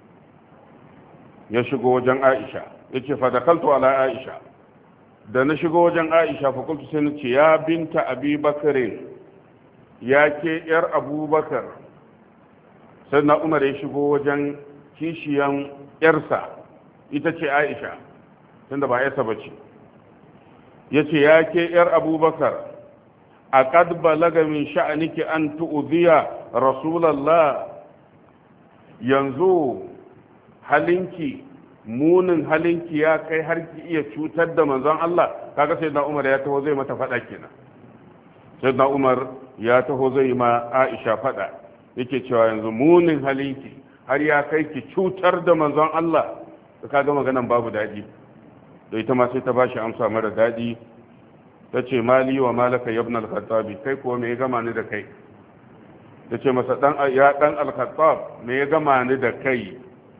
ya shigo wajen Aisha, ya ce fa dakaltu ala Aisha, da na shigo wajen Aisha fa kultu sai na ce ya binta Abi Bakarin, ya ke yar Abubakar. Sai na Umar ya shigo wajen kishiyan yarsa, ita ce Aisha, tunda ba yarsa bace. Ya ce ya ke yar Abubakar, a qad balaga min sha'aniki an tu'ziya Rasulallah, yanzu halinki, munin halinki ya kai har ki iya cutar da manzon Allah. Kaga sai na Umar ya taho zai mata fada kenan. Sai na Umar ya taho zai ma Aisha fada, yake cewa yanzu munin halinki har ya kai ki cutar da manzon Allah. Kaga maganan babu daɗi, da ita ma sai ta bashi amsa mara daɗi. Ta ce mali wa malaka ya ibn al-Khattabi, kai kuwa me ya gama ni da kai? Ta ce masa dan ya dan al-Khattab, me ya gama ni da kai?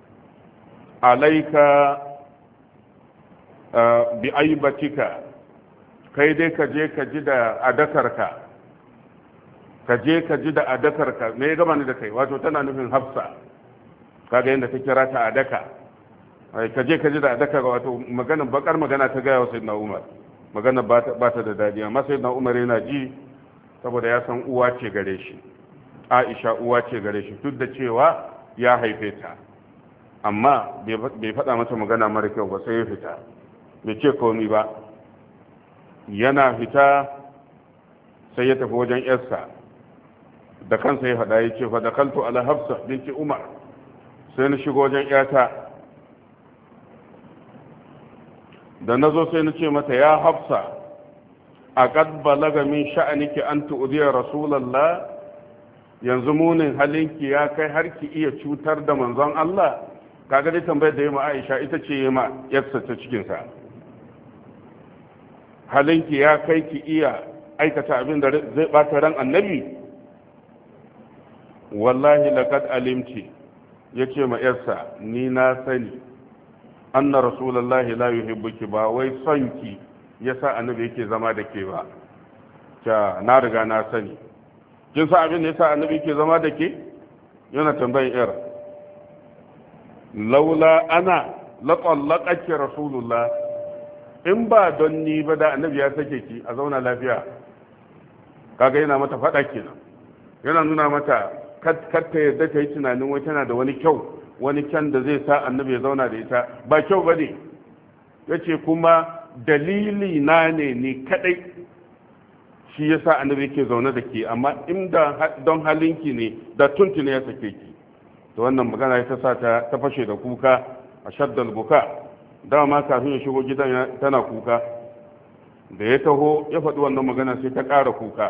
Alaika bi aibatika, kai dai ka je ka ji da adakarka, ka je ka ji da adakarka. Me ya gama ni da kai? Wato tana nufin Hafsa, kaga yadda ta kira ta adaka. Ka je ka ji da adaka, wato magana bakar magana ta gaya wa sayyidina Umar, magana ba ta da dadi. Amma sayyidina Umar yana ji, saboda ya san uwa ce gare shi, Aisha uwa ce gare shi, duk da cewa ya haife ta, amma bai faɗa mata magana mara kyau ba, sai ya fita, bai ce komi ba. Yana fita sai ya tafi wajen yarsa, da kansa ya faɗa, ya ce fa da kaltu ala Hafsa binti Umar, sai na shigo wajen yata, da na zo sai na ce mata ya Hafsa, a qad balaga min sha'aniki an tu'ziya Rasulallah, yanzu munin halinki ya kai har ki iya cutar da manzon Allah. Kaga dai tambayar da ya ma Aisha ita ce ya ma yarsa ta cikinsa. Halinki ya kai ki iya aikata abin da zai bata ran annabi. Wallahi laqad alimti, yace ma yarsa, ni na sani anna rasulullahi la yuhibbuki, ba wai sonki yasa annabi yake zama da ke ba. Ta na riga na sani. Kin san abin da yasa annabi yake zama da ke? Yana tambayin yar. Laula ana la tallaqaki rasulullah, in ba don ni ba da annabi ya sake ki a zauna lafiya. Kaga yana mata fada kenan, yana nuna mata kar ta yadda ta yi tunanin wai tana da wani kyau, wani kyan da zai sa annabi ya zauna da ita, ba kyau ba ne. Ya ce kuma dalili na ne ni kadai shi ya sa annabi yake zaune da ke, amma inda don halinki ne da tuntuni ya sake ki. Da wannan magana ta sa ta fashe da kuka a shaddal buka. Dama kafin ya shigo gidan tana kuka, da ya taho ya faɗi wannan magana sai ta ƙara kuka.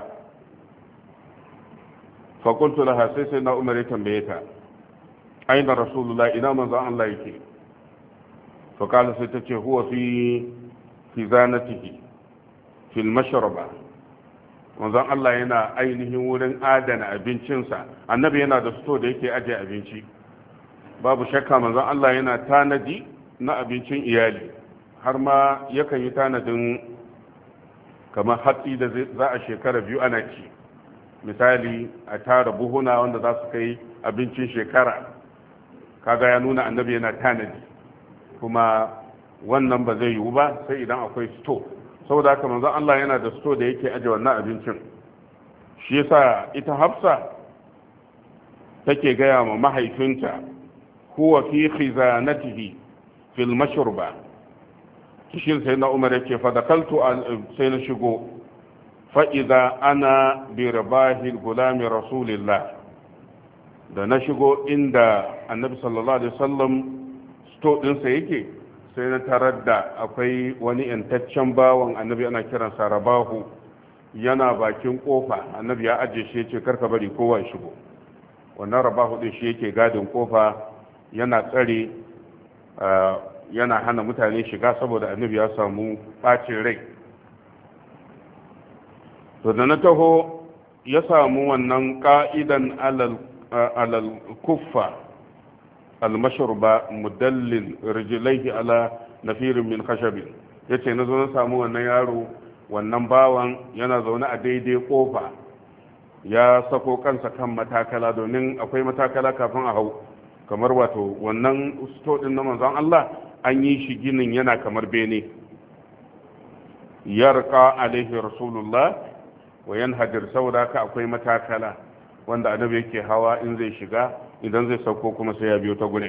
fakultu laha, sai sai na umar ya tambaye ta, aina rasulullah, ina manzon Allah yake? fakala sai ta ce huwa fi fi zanatihi fil mashraba, manzon Allah yana ainihin wurin adana abincinsa. Annabi yana da sto da yake ajiye abinci. Babu shakka manzon Allah yana tanadi na abincin iyali, har ma yakan yi tanadin kamar hatsi da za a shekara biyu ana ci. Misali a tara buhuna wanda za su kai abincin shekara. Kaga ya nuna annabi yana tanadi, kuma wannan ba zai yiwu ba sai idan akwai sto. Saboda haka manzon Allah yana da sto da yake aje wannan abincin. Shi yasa ita Hafsa take gaya ma mahaifinta, huwa fi khizanatihi fil mashruba. Kishin sai na Umar yake fa dakaltu, sai na shigo, fa idza ana bi rabahi gulami rasulillah. Da na shigo inda annabi sallallahu alaihi wasallam sto ɗinsa yake, sai na tarar da akwai wani yantaccen bawan annabi ana kiransa rabahu, yana bakin kofa. Annabi ya ajiye shi yace karka bari kowa ya shigo. Wannan rabahu din shi yake gadin kofa, yana tsare yana hana mutane shiga saboda annabi ya samu bacin rai. To da na taho ya samu wannan ka'idan alal alal kuffa almashruba mudallil rijlaihi ala nafirin min khashabin. Yace na zo na samu wannan yaro, wannan bawan yana zaune a daidai kofa, ya sako kansa kan matakala, domin akwai matakala kafin a hau. Kamar wato wannan sto din na manzon Allah an yi shi ginin yana kamar bene. Yarqa alaihi rasulullah wa yanhadir, saboda ka akwai matakala wanda annabi yake hawa in zai shiga, idan zai sauko kuma sai ya biyo ta gure.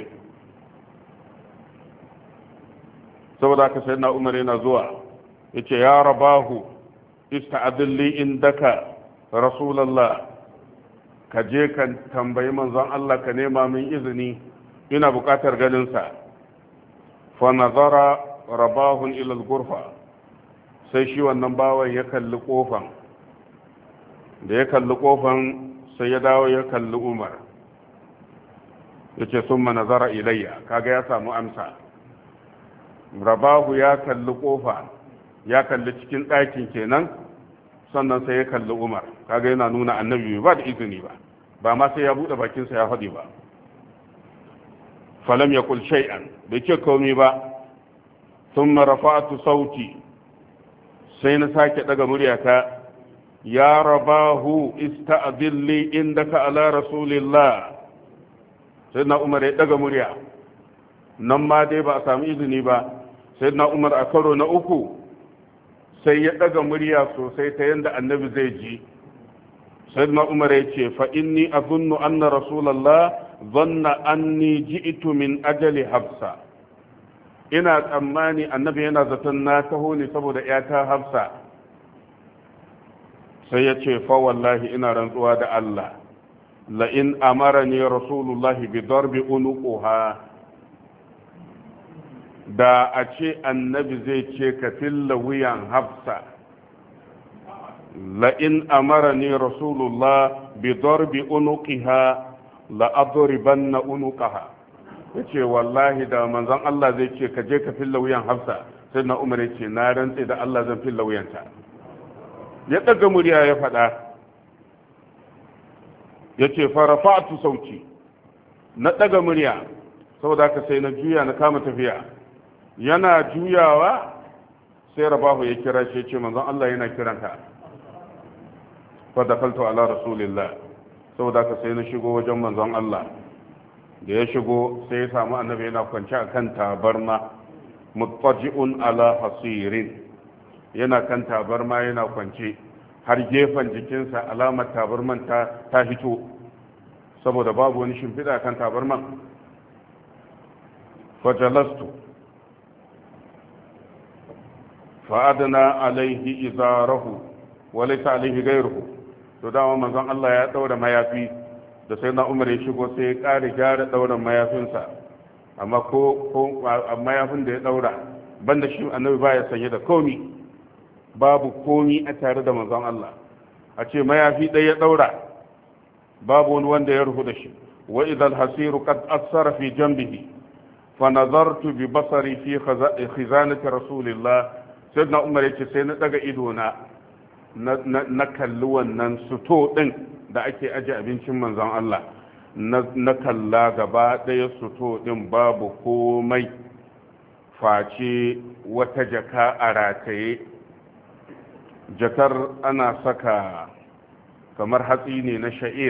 Saboda haka sai na Umar yana zuwa yace, ya rabahu ista'adilli indaka rasulullah, ka je ka tambayi manzon Allah ka nema min izini, ina buƙatar ganin sa. Fa nazara rabahun ila al-ghurfa, sai shi wannan bawan ya kalli kofan. Da ya kalli kofan sai ya dawo ya kalli Umar, yace summa nazara ilayya. Kaga ya samu amsa. Rabahu ya kalli kofa, ya kalli cikin ɗakin kenan, sannan sai ya kalli Umar. Kaga yana nuna annabi ba da izini ba, ba ma sai ya buɗe bakinsa ya faɗi ba. falam yaqul shay'an, bai ce komai ba. thumma rafa'tu sauti, sai na sake daga muryata, ya rabahu ista'dilli indaka ala rasulillah. sai na Umar ya daga murya, nan ma dai ba a sami izini ba. sai na Umar a karo na uku sai ya daga murya sosai ta yanda annabi zai ji. sai na Umar ya ce, fa inni azunnu anna rasulallah zanna anni ji'tu min ajali Hafsa. ina tsammani annabi yana zaton na taho ne saboda yata Hafsa. sai ya ce, fa wallahi ina rantsuwa da Allah, la in amarani rasulullahi bi darbi unuquha, da a ce annabi zai ce ka filla wuyan Hafsa, la in amarani rasulullah bi darbi unuqiha la adribanna unuqaha yace wallahi da manzon Allah zai ce ka je ka filla wuyan Hafsa sai na Umar yace na rantse da Allah zan filla wuyanta ya daga murya ya fada yace fa rafa'tu sauti na daga murya saboda haka sai na juya na kama tafiya yana juyawa sai Rabahu ya kira shi yace manzon Allah yana kiranka fa dakaltu ala rasulillah saboda haka sai na shigo wajen manzon Allah da ya shigo sai ya samu annabi yana kwance akan tabarma muttaji'un ala hasirin yana kan tabarma yana kwance har gefen jikinsa alamar tabarman ta ta hito saboda babu wani shimfiɗa kan tabarman fajalastu fa'adana alaihi izarahu wa laysa alaihi ghayruhu to dama manzon Allah ya daura mayafi da sai na Umar ya shigo sai ya ƙara gyara dauran mayafinsa amma ko ko mayafin da ya daura banda shi annabi baya sanye da komi babu komi a tare da manzon Allah a ce mayafi ɗaya ya daura babu wani wanda ya rufu da shi wa idal hasiru qad asara fi janbihi fa nazartu bi basari fi khizanati rasulillah sayyidina Umar yace sai na daga ido na na kalli wannan suto din da ake aje abincin manzon Allah na kalla gaba ɗaya suto din babu komai face wata jaka a rataye jakar ana saka kamar hatsi ne na sha'ir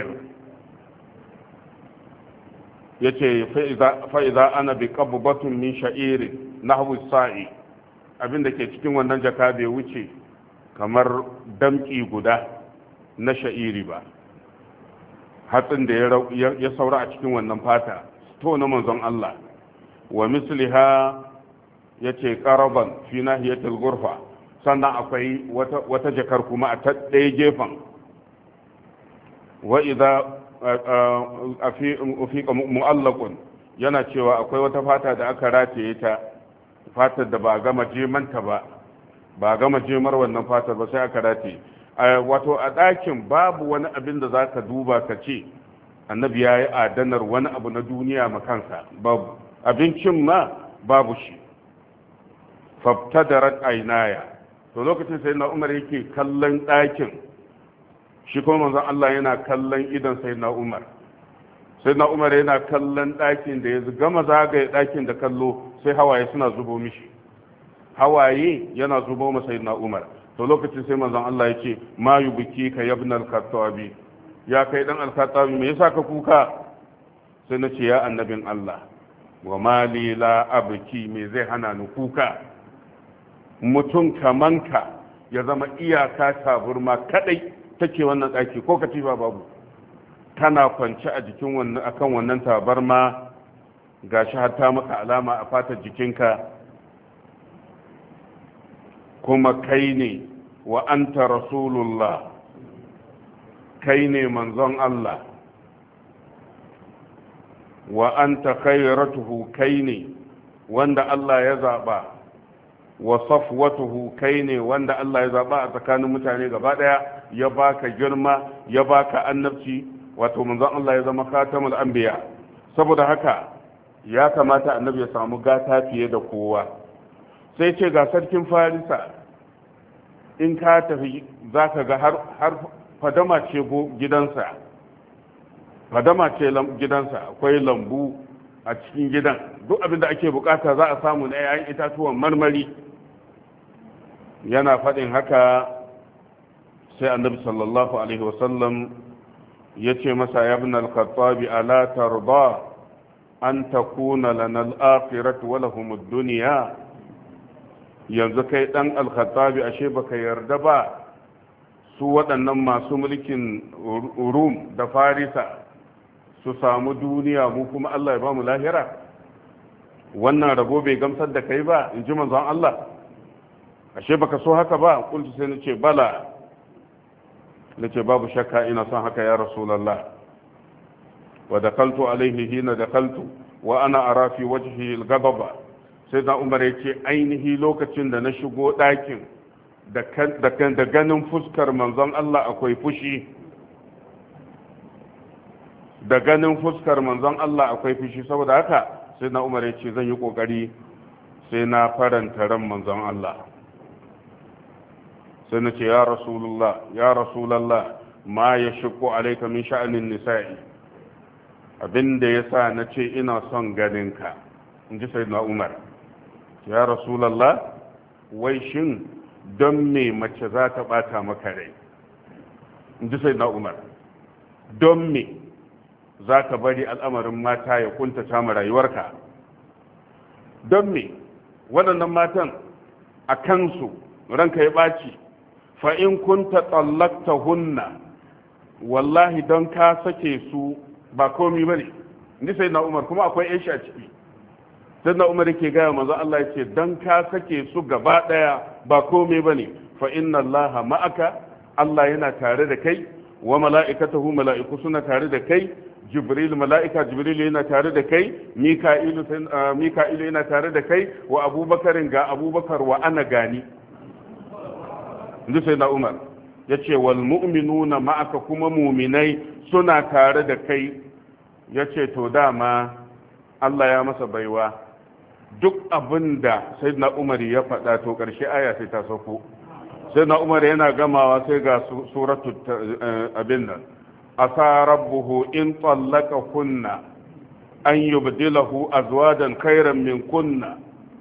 yace fa'iza ana bi qabbatun min sha'irin nahwu sa'i abinda ke cikin wannan jaka bai wuce kamar damki guda na sha'iri ba hatsin da ya saura a cikin wannan fata to na manzon Allah wa misliha yace qaraban fi nahiyatil ghurfa sannan akwai wata wata jakar kuma a ta ɗaya gefen wa idza afiqa mu'allaqun yana cewa akwai wata fata da aka rataye ta fatar da ba gama jemanta ba ba gama jemar wannan fatar ba sai aka rataye wato a ɗakin babu wani abin da zaka duba ka ce annabi ya yi adanar wani abu na duniya makansa babu abincin ma babu shi fabtadarat ainaya to lokacin sai na umar yake kallon ɗakin shi kuma manzon Allah yana kallon idan sai na umar sai na umar yana kallon ɗakin da ya gama zagaye ɗakin da kallo sai hawaye suna zubo mishi hawaye yana zubo masa sai na umar to lokacin sai manzon Allah yake ma yubuki ka yabna al-khattabi ya kai dan al-khattabi me yasa ka kuka sai nace ya annabin Allah wa mali la abki me zai hana ni kuka mutum kamanka ya zama iyaka taburma kadai take wannan daki ko katifa babu kana kwance a jikin wannan akan wannan tabarma gashi har ta maka alama a fatar jikinka kuma kai ne wa anta rasulullah kai ne manzon Allah wa anta khayratuhu kai ne wanda Allah ya zaba wa safwatuhu kai ne wanda Allah ya zaba a tsakanin mutane gaba daya ya baka girma ya baka annabci wato manzon Allah ya zama khatamul anbiya saboda haka ya kamata annabi ya samu gata fiye da kowa sai ce ga sarkin farisa in ka tafi za ka ga har fadama ce gidansa fadama ce gidansa akwai lambu a cikin gidan duk abin da ake bukata za a samu na yayin itatuwan marmari yana faɗin haka sai annabi sallallahu alaihi wasallam ya ce masa ya ibn al-khattabi ala tarda an takuna lana al-akhiratu wa lahum ad-dunya yanzu kai dan al-khattabi ashe baka yarda ba su waɗannan masu mulkin rum da farisa su samu duniya mu kuma Allah ya ba mu lahira wannan rabo bai gamsar da kai ba in ji manzon Allah ashe baka so haka ba kultu sai nace bala nace babu shakka ina son haka ya rasulullah wa dakaltu alaihi hina dakaltu wa ana ara fi wajhi al-ghadab sai da umar yace ainihi lokacin da na shigo ɗakin da ganin fuskar manzon Allah akwai fushi da ganin fuskar manzon Allah akwai fushi saboda haka sai na Umar ya ce zan yi kokari sai na faranta ran manzon Allah sai na ce ya rasulullah ya rasulallah ma ya shiko alaika min sha'anin nisa'i abinda ya sa na ce ina son ganinka in ji sai na Umar ya rasulallah wai shin don me mace za ta bata maka rai in ji sai na Umar don me za ka bari al'amarin mata ya kuntata ma rayuwarka don me waɗannan matan a kansu ranka ya ɓaci fa'in kunta tsallakta hunna wallahi don ka sake su ba komi ba ne ni sai na Umar kuma akwai yan shi a ciki sai na Umar yake gaya manzo Allah ya ce don ka sake su gaba ɗaya ba komi ba ne fa'in Allah ma'aka Allah yana tare da kai wa mala'ikatahu mala'iku suna tare da kai jibril mala'ika jibril yana tare da kai mika'ilu mika'ilu yana tare da kai wa abubakarin ga abubakar wa ana gani inda sai na Umar ya ce wal mu'minuna ma'aka kuma muminai suna tare da kai ya ce to dama Allah ya masa baiwa duk abin da sai na Umar ya faɗa to ƙarshe aya sai ta sauko sai na Umar yana gamawa sai ga suratu abin nan asa rabbuhu in tsallaka kunna an yubdilahu azwajan khairan min kunna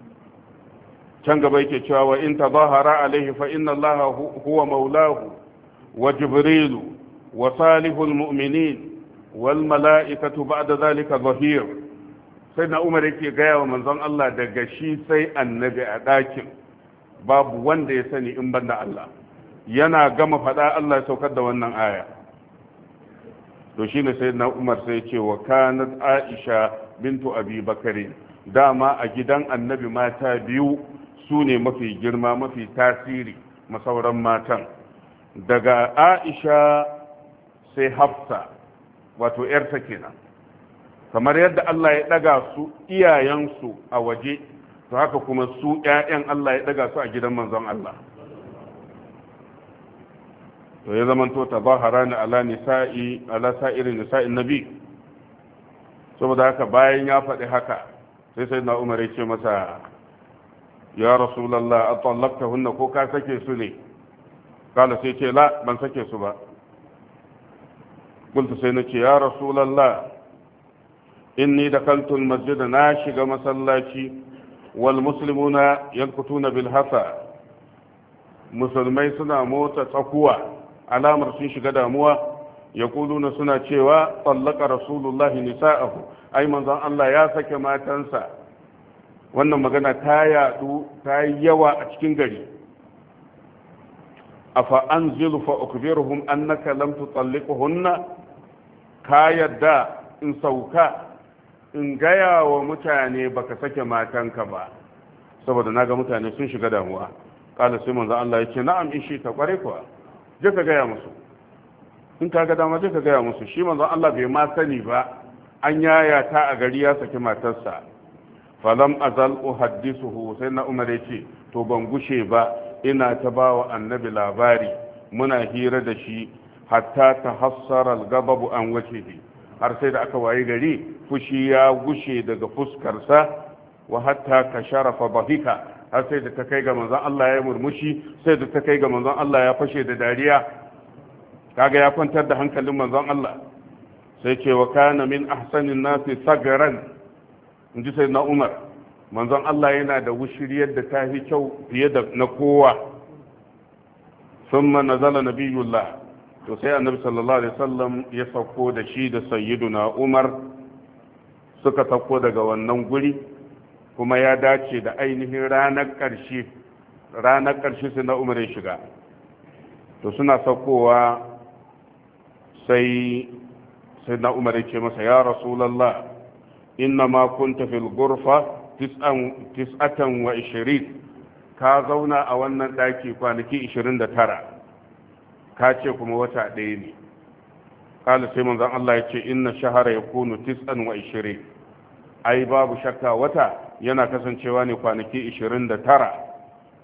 can gaba yake cewa wa in tadahara alaihi fa inna allaha huwa maulahu wa jibrilu wa salihul mu'minin wal mala'ikatu ba'da zalika zahir sai na Umar yake gaya wa manzon Allah daga shi sai annabi a ɗakin babu wanda ya sani in banda Allah yana gama faɗa Allah ya saukar da wannan aya to shine sai na Umar sai ce wa kanat Aisha bintu Abi Bakari dama a gidan annabi mata biyu su ne mafi girma mafi tasiri masauran matan daga Aisha sai Hafsa wato yarta kenan kamar yadda Allah ya daga su iyayensu a waje to haka kuma su ƴaƴan Allah ya daga su a gidan manzon Allah to ya zamanto tabaharani ala nisa'i ala sa'iri nisa'in nabi saboda haka bayan ya faɗi haka sai sai na Umar ya ce masa ya rasulullah atallaqtahunna ko ka sake su ne kala sai ce la ban sake su ba kuntu sai na ce ya rasulullah inni dakaltu almasjid na shiga masallaci wal muslimuna yankutuna bil hasa musulmai suna motsa tsakuwa alamar sun shiga damuwa yaquluna suna cewa tallaka rasulullahi nisa'ahu ai manzon Allah ya sake matansa wannan magana ta yadu ta yi yawa a cikin gari afa anzilu fa ukbiruhum annaka lam tutalliquhunna ka yadda in sauka in gaya wa mutane baka sake matanka ba saboda naga mutane sun shiga damuwa kala sai manzo Allah ya ce na'am ishi ta kware kuwa je ka gaya musu in ka ga dama je ka gaya musu shi manzo Allah bai ma sani ba an yaya ta a gari ya saki matarsa falam azal uhaddisuhu sai na Umar ya ce to ban gushe ba ina ta bawa annabi labari muna hira da shi hatta tahassara al-ghadab an wajhihi har sai da aka waye gari fushi ya gushe daga fuskarsa wa hatta ka sharafa bahika har sai da ta kai ga manzon Allah ya murmushi sai da ta kai ga manzon Allah ya fashe da dariya kaga ya kwantar da hankalin manzon Allah sai ce wa kana min ahsanin nasi sagaran inji sai na Umar manzon Allah yana da wushiriyar da ta fi kyau fiye da na kowa thumma nazala nabiyullah to sai annabi sallallahu alaihi wasallam ya sauko da shi da sayyiduna Umar suka sauko daga wannan guri kuma ya dace da ainihin ranar ƙarshe ranar ƙarshe sai na Umar ya shiga to suna saukowa sai sai na Umar ya ce masa ya rasulullah inna ma kunta fil ghurfa tis'atan wa ishirin ka zauna a wannan daki kwanaki ishirin da tara ka ce kuma wata ɗaya ne kala sai manzon Allah ya ce inna shahara yakunu tis'an wa ishirin ai babu shakka wata yana kasancewa ne kwanaki ishirin da tara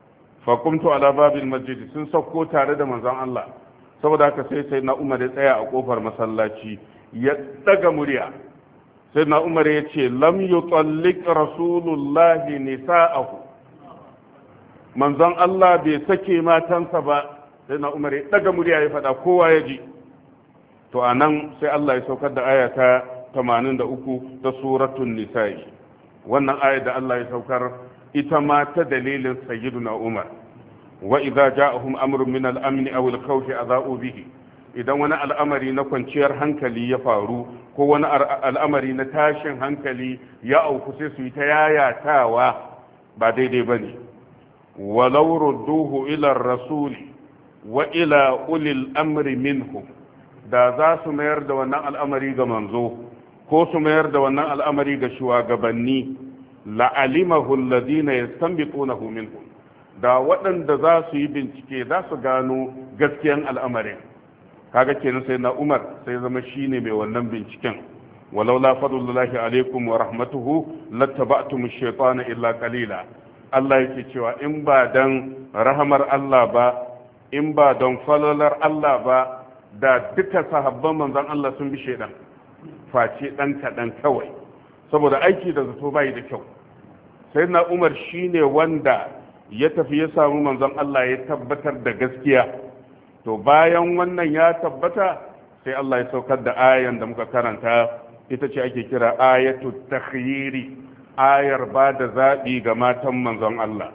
fa qumtu ala babil masjid sun sauko tare da manzon Allah saboda haka sai sai na Umar ya tsaya a kofar masallaci ya daga murya sai na Umar ya ce lam yutalliq rasulullahi nisa'ahu manzon Allah bai sake matansa ba sai na Umar ya daga murya ya faɗa kowa ya ji to anan sai Allah ya saukar da aya ta tamanin da uku ta suratul nisa'i wannan aya da Allah ya saukar ita ma ta dalilin sayyiduna Umar wa idza ja'ahum amrun min al-amn aw al-khawf adha'u bihi idan wani al'amari na kwanciyar hankali ya faru ko wani al'amari na tashin hankali ya auku sai su yi ta yayatawa ba daidai bane walau rudduhu ila ar-rasuli wa ila ulil amri minhum da za su mayar da wannan al'amari ga manzo ko su mayar da wannan al'amari ga shugabanni la'alimahu alladhina yastanbitunahu minhum da waɗanda za su yi bincike za su gano gaskiyan al'amarin kaga kenan sai na Umar sai zama shine mai wannan binciken walau la fadlullahi alaikum wa rahmatuhu lattaba'tum ash-shaytana illa qalila Allah yake cewa in ba dan rahamar Allah ba in ba don falalar Allah ba da duka sahabban manzon Allah sun bi shedan face dan kadan kawai saboda aiki da zato bai da kyau sai na Umar shine wanda ya tafi ya samu manzon Allah ya tabbatar da gaskiya to bayan wannan ya tabbata sai Allah ya saukar da ayan da muka karanta ita ce ake kira ayatu takhyiri ayar ba da zabi ga matan manzon Allah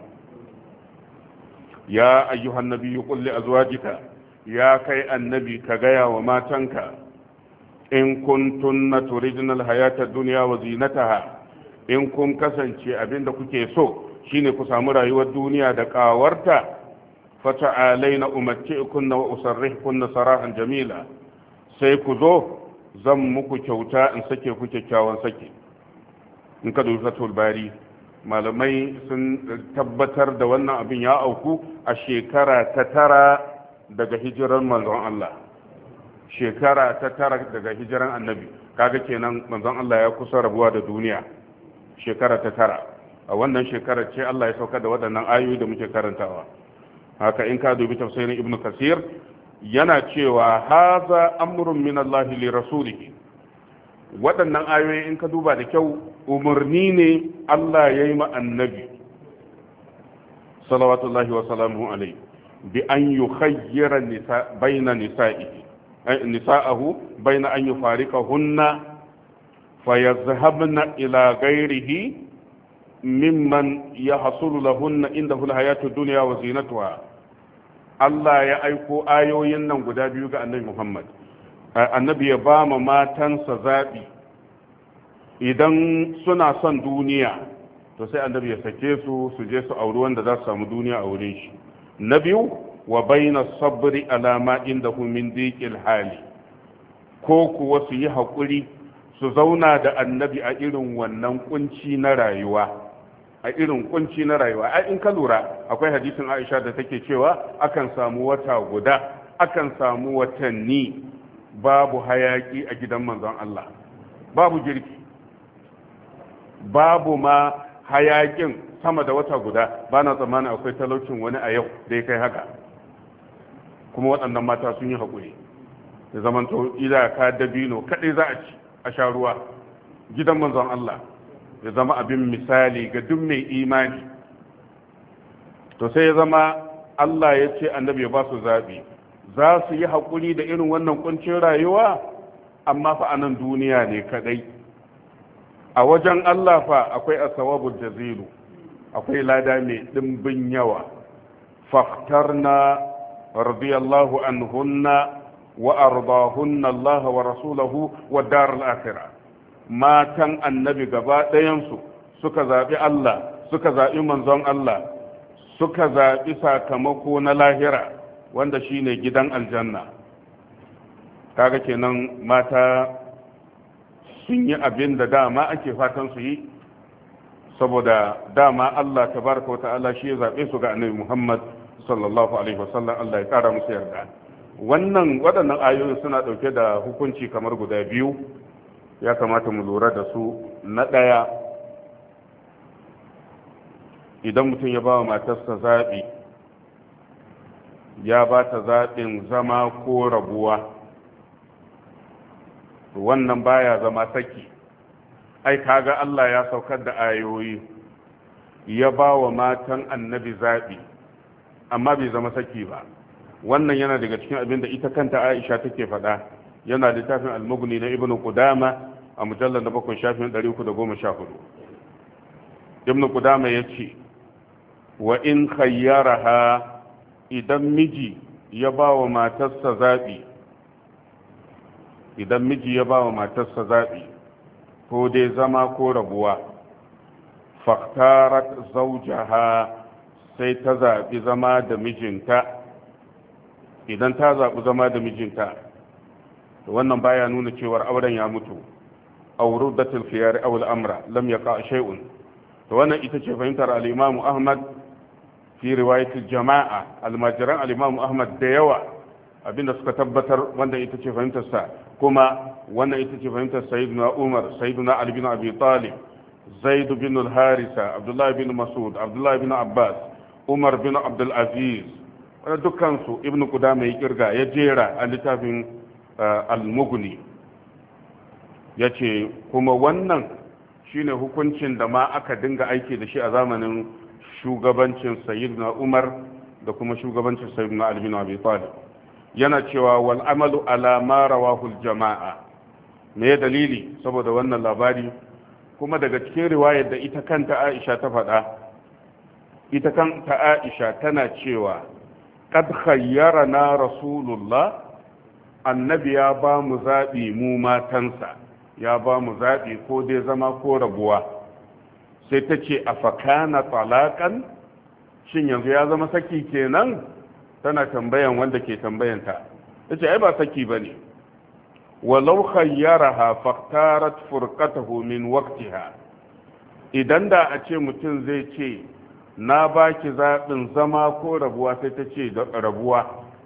ya ayyuhan nabiyyu qul li azwajika ya kai annabi ka gaya wa matanka in kuntunna turidna alhayata ad-dunya wa zinataha in kun kasance abinda kuke so shine ku samu rayuwar duniya da kawarta fata'alaina umatti'kunna wa usarrihkunna sarahan jamila sai ku zo zan muku kyauta in sake ku kyakkyawan sake in ka dubi fatul bari malamai sun tabbatar da wannan abin ya auku a shekara ta tara daga hijiran manzon Allah shekara ta tara daga hijiran annabi kaga kenan manzon Allah ya kusa rabuwa da duniya shekara ta tara a wannan shekarar ce Allah ya sauka da waɗannan ayoyi da muke karantawa haka in ka dubi tafsirin ibn kasir yana cewa haza amrun min Allah li rasulihi waɗannan ayoyi in ka duba da kyau umarni ne Allah ya yi ma annabi salawatullahi wa salamuhu alaihi bi an yukhayyira nisa baina nisa'ihi nisa'ahu baina an yufariqahunna fayazhabna ila ghairihi mimman yahsulu lahunna indahu alhayatu dunya wa zinatuha Allah ya aiko ayoyin nan guda biyu ga annabi Muhammad annabi ya ba ma matansa zabi idan suna son duniya to sai annabi ya sake su su je su auri wanda za su samu duniya a wurin shi na biyu wa baina sabri ala ma indahu min diqil hali ko kuwa su yi hakuri su zauna da annabi a irin wannan kunci na rayuwa a irin kunci na rayuwa ai in ka lura akwai hadisin Aisha da take cewa akan samu wata guda akan samu watanni babu hayaki a gidan manzon Allah babu girki babu ma hayakin sama da wata guda ba na tsammanin akwai talaucin wani a yau da ya kai haka kuma waɗannan mata sun yi haƙuri da zamanto iyaka dabino kaɗai za a ci a sha ruwa gidan manzon Allah ya zama abin misali ga duk mai imani to sai ya zama Allah ya ce annabi ya ba su zaɓi za su yi haƙuri da irin wannan kuncin rayuwa amma fa a nan duniya ne kaɗai a wajen Allah fa akwai asawabul jazilu akwai lada mai ɗimbin yawa faktarna radiyallahu anhunna wa ardahunna Allah wa rasulahu wa daral akhirah matan annabi gaba ɗayansu suka zaɓi Allah suka zaɓi manzon Allah suka zaɓi sakamako na lahira wanda shine gidan aljanna kaga kenan mata sun yi abin da dama ake fatan su yi saboda dama Allah tabaraka wa ta'ala shi ya zaɓe su ga annabi Muhammad sallallahu alaihi wasallam Allah ya ƙara musu yarda wannan waɗannan ayoyi suna ɗauke da hukunci kamar guda biyu ya kamata mu lura da su na ɗaya idan mutum ya ba wa matarsa zaɓi ya ba ta zaɓin zama ko rabuwa, wannan baya zama saki. Ai kaga Allah ya saukar da ayoyi ya ba wa matan annabi zaɓi, amma bai zama saki ba. Wannan yana daga cikin abin da ita kanta Aisha take faɗa, yana littafin al-Mughni na Ibn Qudama a mujallar na bakwai shafin ɗari uku da goma sha hudu. Ibn Qudama ya ce, wa in khayyaraha, idan miji ya ba wa matarsa zaɓi, idan miji ya ba wa matarsa zaɓi ko dai zama ko rabuwa, faktarat zaujaha, sai ta zaɓi zama da mijinta. Idan ta zaɓi zama da mijinta, wannan baya nuna cewar auren ya mutu. auru da tilfiyar awul amra lam yaqa shay'un. to wannan ita ce fahimtar al-Imam Ahmad fi riwayatul jama'a. almajiran al-Imam Ahmad da yawa abinda suka tabbatar wanda ita ce fahimtar sa, kuma wannan ita ce fahimtar sayyidina Umar, sayyidina Ali bin Abi Talib, Zaid bin al-Harisa, Abdullah bin Mas'ud, Abdullah bin Abbas, Umar bin Abdul Aziz, dukkan su Ibn Qudama ya kirga ya jera a littafin al-Mughni. yace kuma wannan shine hukuncin da ma aka dinga aiki da shi a zamanin shugabancin sayyidina Umar da kuma shugabancin sayyidina Ali bin Abi Talib. Yana cewa wal amalu ala ma rawahu al-jama'a. Me dalili saboda wannan labari? Kuma daga cikin riwayar da ita kanta Aisha ta faɗa, ita kanta Aisha tana cewa qad khayyarana rasulullah, annabi ya ba mu zabi mu matansa, ya ba mu zabi ko dai zama ko rabuwa. Sai ta ce a fakana talakan, shin yanzu ya zama saki kenan? Tana tambayan wanda ke tambayanta. Ta ce ai ba saki ba ne. walau khayyaraha faktarat furqatahu min waqtiha, idan da a ce mutum zai ce na baki zaɓin zama ko rabuwa, sai ta ce rabuwa,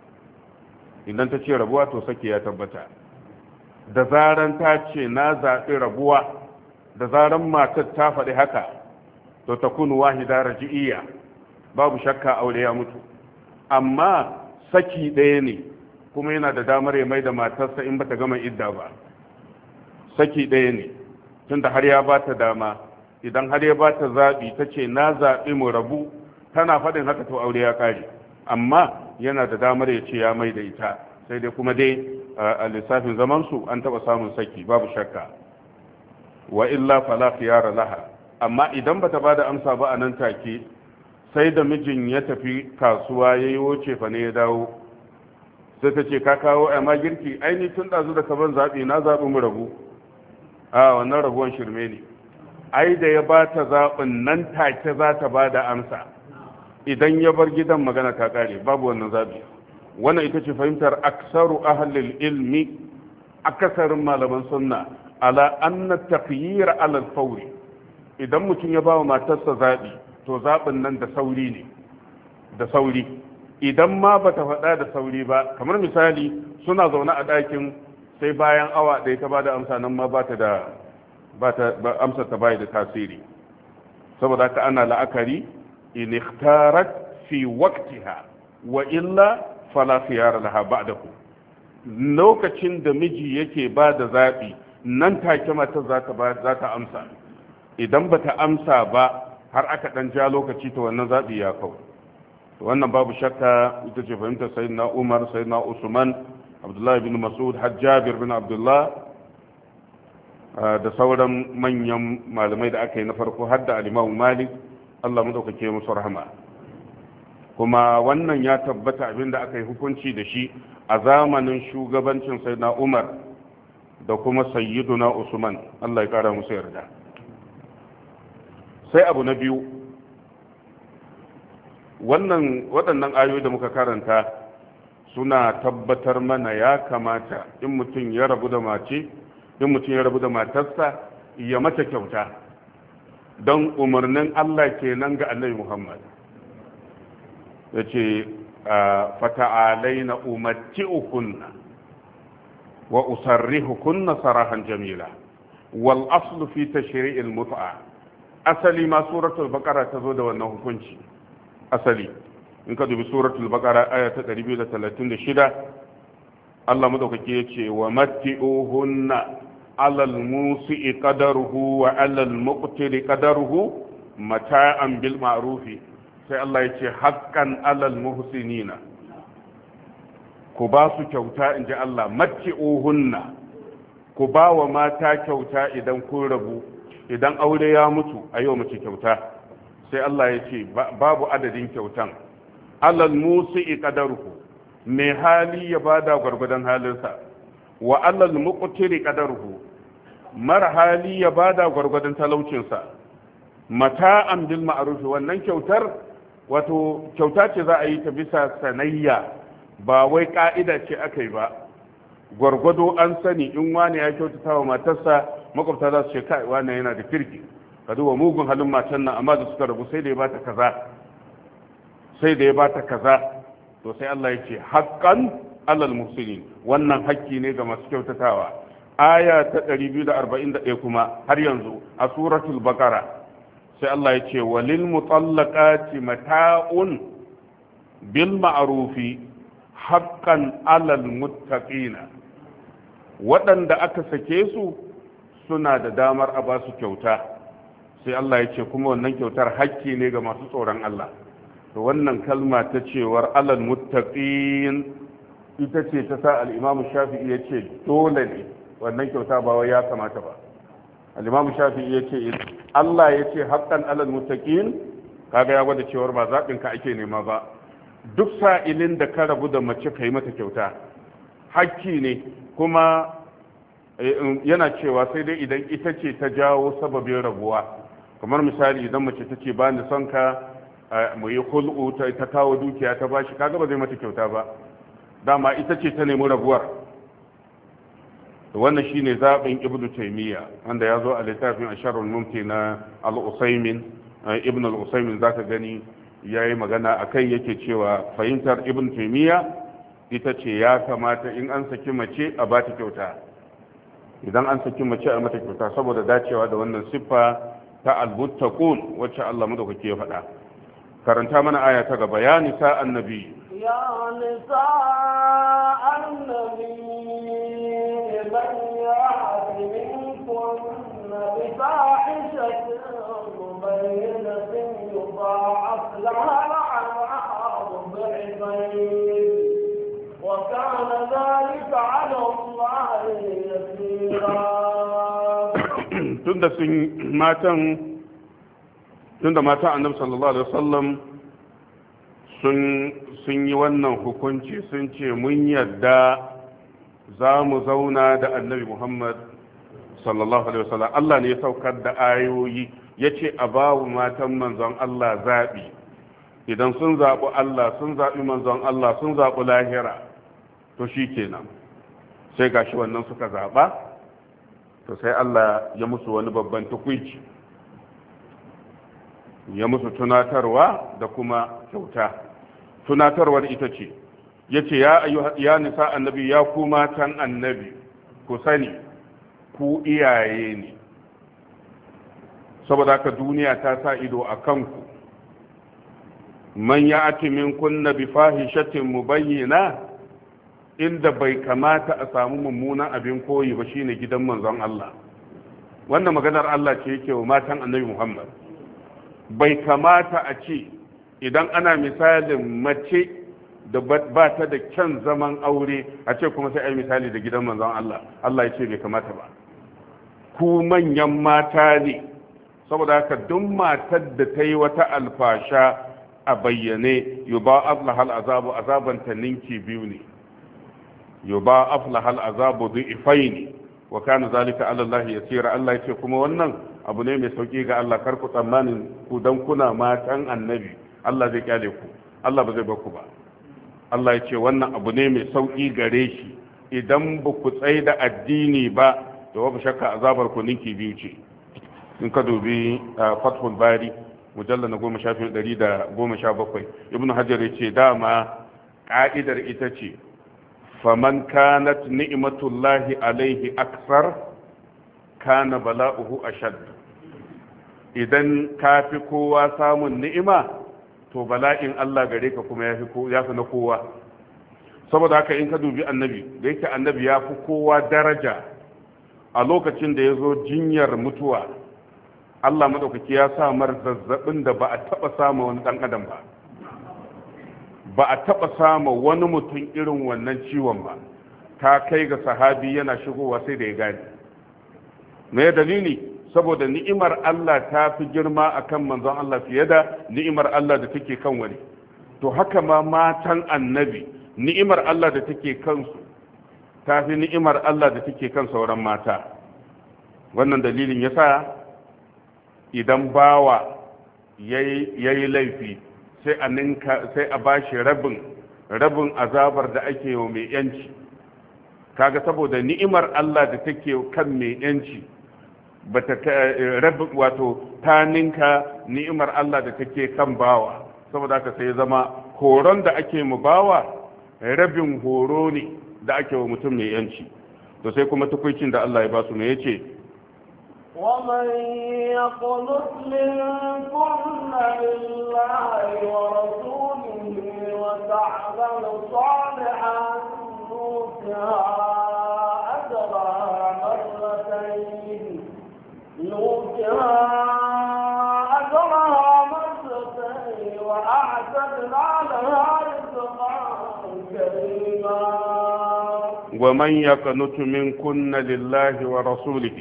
idan ta ce rabuwa to saki ya tabbata. Da zaran ta ce na zaɓi rabuwa, da zaran matar ta faɗi haka, to ta kunu wahida raji'iyya, babu shakka aure ya mutu. Amma saki ɗaya ne, kuma yana da damar ya mai da matarsa in bata gama idda ba. Saki ɗaya ne, tunda har ya ba ta dama, idan har ya ba ta zaɓi ta ce na zaɓi mu rabu, tana faɗin haka to aure ya ƙare. Amma yana da damar ya ce ya mai da ita, sai dai kuma dai a lissafin zamansu an taɓa samun saki, babu shakka. Wa illa fala khiyara laha. Amma idan bata ba da amsa ba a nan take, sai da mijin ya tafi kasuwa ya yi wuce fa ne ya dawo, sai ta ce ka kawo amma girki, aini tun ɗazu da kaban zaɓi na zaɓi mu rabu. A wannan rabuwan shirme ne. Ai da ya ba ta zaɓin nan take za ta ba da amsa. Idan ya bar gidan magana ta ƙare, babu wannan zaɓi. Wannan ita ce fahimtar aksaru ahlil ilmi, akasarin malaman sunna, ala anna taqyir ala al-fawri. Idan mutum ya ba wa matarsa zaɓi, to zaɓin nan da sauri ne, da sauri. Idan ma ba ta faɗa da sauri ba, kamar misali suna zaune a ɗakin, sai bayan awa ɗaya ta ba da amsa, nan ma ba ta da amsa ta bai da tasiri. Saboda haka ana la'akari in ikhtarat fi waqtiha wa illa fala khiyara laha ba'dahu. Lokacin da miji yake ba da zaɓi, nan take matar za ta za ta amsa. Idan ba ta amsa ba har aka ɗan ja lokaci, to wannan zaɓi ya kau. Wannan babu shakka ita ce fahimtar sayyidina Umar, sayyidina Usman, Abdullah bin Mas'ud, Hajjabir bin Abdullah da sauran manyan malamai da aka yi na farko, har da al-Imam Malik, Allah mu dauke musu rahama. Kuma wannan ya tabbata abinda aka yi hukunci da shi a zamanin shugabancin sayyidina Umar da kuma sayyiduna Usman, Allah ya kara musu yarda. Sai abu na biyu, wannan waɗannan ayoyi da muka karanta suna tabbatar mana ya kamata in mutum ya rabu da mace, in mutum ya rabu da matarsa, ya mata kyauta, don umarnin Allah kenan ga Annabi Muhammad. Ya ce fata'alai na umatti'ukunna wa usarrihukunna sarahan jamila wal aslu fi tashri'il mut'a. Asali ma suratul baqara ta zo da wannan hukunci. Asali in ka dubi suratul baqara aya ta ɗari biyu da talatin da shida Allah madaukake yace wa matti'uhunna alal musi'i qadaruhu wa alal muqtiri qadaruhu mata'an bil ma'rufi sai Allah yace haqqan alal muhsinina ku ba su kyauta inji Allah matti'uhunna ku ba wa mata kyauta idan kun rabu idan aure ya mutu a yau mace kyauta sai Allah yace babu adadin kyautan alal musi'i qadaruhu mai hali ya bada gwargwadon halinsa wa alal muqtiri qadaruhu mara hali ya bada gwargwadon talaucinsa mata'an bil ma'ruf wannan kyautar wato kyauta ce za a yi ta bisa sanayya ba wai ka'ida ce aka yi ba gwargwado an sani in wani ya kyautata wa matarsa makwabta za su ce kai wani yana da kirki ka duba mugun halin matan nan amma da suka rabu sai da ya bata kaza sai da ya bata kaza to sai Allah ya ce haqqan alal muhsinin wannan hakki ne ga masu kyautatawa aya ta ɗari biyu da arba'in da ɗaya kuma har yanzu a suratul baqara sai Allah ya ce walil mutallaqati mata'un bil ma'rufi haqqan alal muttaqina waɗanda aka sake su suna da damar a ba su kyauta sai Allah ya ce kuma wannan kyautar hakki ne ga masu tsoron Allah to wannan kalma ta cewar alal muttaqin ita ce ta sa al-Imam Shafi'i ya ce dole ne wannan kyauta ba wai ya kamata ba al-Imam Shafi'i ya ce Allah ya ce haqqan alal muttaqin kaga ya gwada cewar ba zaɓin ka ake nema ba duk sa'ilin da ka rabu da mace kai mata kyauta hakki ne kuma yana cewa sai dai idan ita ce ta jawo sababin rabuwa kamar misali idan mace ta ce ba ni son ka mu yi hul'u ta kawo dukiya ta bashi kaga ba zai mata kyauta ba dama ita ce ta nemi rabuwar wannan shine zaɓin ibnu taymiya wanda ya zo a littafin asharul mumti na al-usaymin ibnu al-usaymin zaka gani yayi magana akai yake cewa fahimtar ibnu taymiya ita ce ya kamata in an saki mace a ba ta kyauta idan an saki mace a mata kyauta saboda dacewa da wannan siffa ta al-muttaqun wacce Allah madaukake ya faɗa karanta mana aya ta gaba ya nisa annabi ya nisa annabi man ya'ti minkum bi fahishatin mubayyinatin yudha'af laha al'adhabu bi'ayn wa kana dhalika 'ala Allah yasira tunda sun matan tunda mata annabi sallallahu alaihi wasallam sun sun yi wannan hukunci sun ce mun yarda za mu zauna da annabi Muhammad sallallahu alaihi wasallam Allah ne ya saukar da ayoyi yace a babu matan manzon Allah zabi idan sun zabi Allah sun zabi manzon Allah sun zabi lahira to shikenan sai gashi wannan suka zaba to sai Allah ya musu wani babban tukuici ya musu tunatarwa da kuma kyauta tunatarwar ita ce yace ya ya nisa annabi ya ku matan annabi ku sani ku iyaye ne saboda haka duniya ta sa ido a kanku man ya'ti minkunna bi fahishatin mubayyina inda bai kamata a samu mummunan abin koyi ba shine gidan manzon Allah wannan maganar Allah ce yake wa matan annabi Muhammad bai kamata a ce idan ana misalin mace da ba ta da kyan zaman aure a ce kuma sai ai misali da gidan manzon Allah Allah ya ce bai kamata ba ku manyan mata ne saboda haka duk matar da ta yi wata alfasha a bayyane yuba aflahal azabu azaban ta ninki biyu ne yuba aflahal azabu du'ifaini wa kana zalika ala Allah yasira Allah ya ce kuma wannan abu ne mai sauki ga Allah kar ku tsammanin ku dan kuna matan annabi Allah zai kyale ku Allah ba zai bar ku ba Allah ya ce wannan abu ne mai sauki gare shi idan ba ku tsai da addini ba to babu shakka azabar ku ninki biyu ce in ka dubi Fathul Bari mujalla na goma sha ɗari da goma sha bakwai Ibn Hajar ya ce dama ka'idar ita ce faman kanat ni'matullahi alaihi aksar kana bala'uhu ashad idan ka fi kowa samun ni'ima to bala'in Allah gare ka kuma ya fi na kowa. Saboda haka in ka dubi annabi, da yake annabi ya fi kowa daraja, a lokacin da ya zo jinyar mutuwa Allah maɗaukaki ya sa mar zazzabin da ba a taɓa sama wani ɗan adam ba ba a taɓa sama wani mutum irin wannan ciwon ba, ta kai ga sahabi yana shigowa sai da ya gane. me dalili? saboda ni'imar Allah ta fi girma akan manzon Allah fiye da ni'imar Allah da take kan wani. To haka ma matan annabi, ni'imar Allah da take kansu ta fi ni'imar Allah da take kan sauran mata. Wannan dalilin yasa idan bawa yayi laifi sai a ninka sai a bashi rabin rabin azabar da ake yi mai yanci. Kaga saboda ni'imar Allah da take kan mai yanci bata rabin wato ta ninka ni'imar Allah da take kan bawa, saboda haka sai zama horon da ake mu bawa rabin horo ne da ake wa mutum mai yanci. To sai kuma tukuicin da Allah ya ba su ne yace ومن يقنط منكن لله ورسوله وتعمل صالحا نؤتها أجرها مرتين نؤتها أجرها مرتين وأعتدنا لها رزقا كريما. ومن يقنط منكن لله ورسوله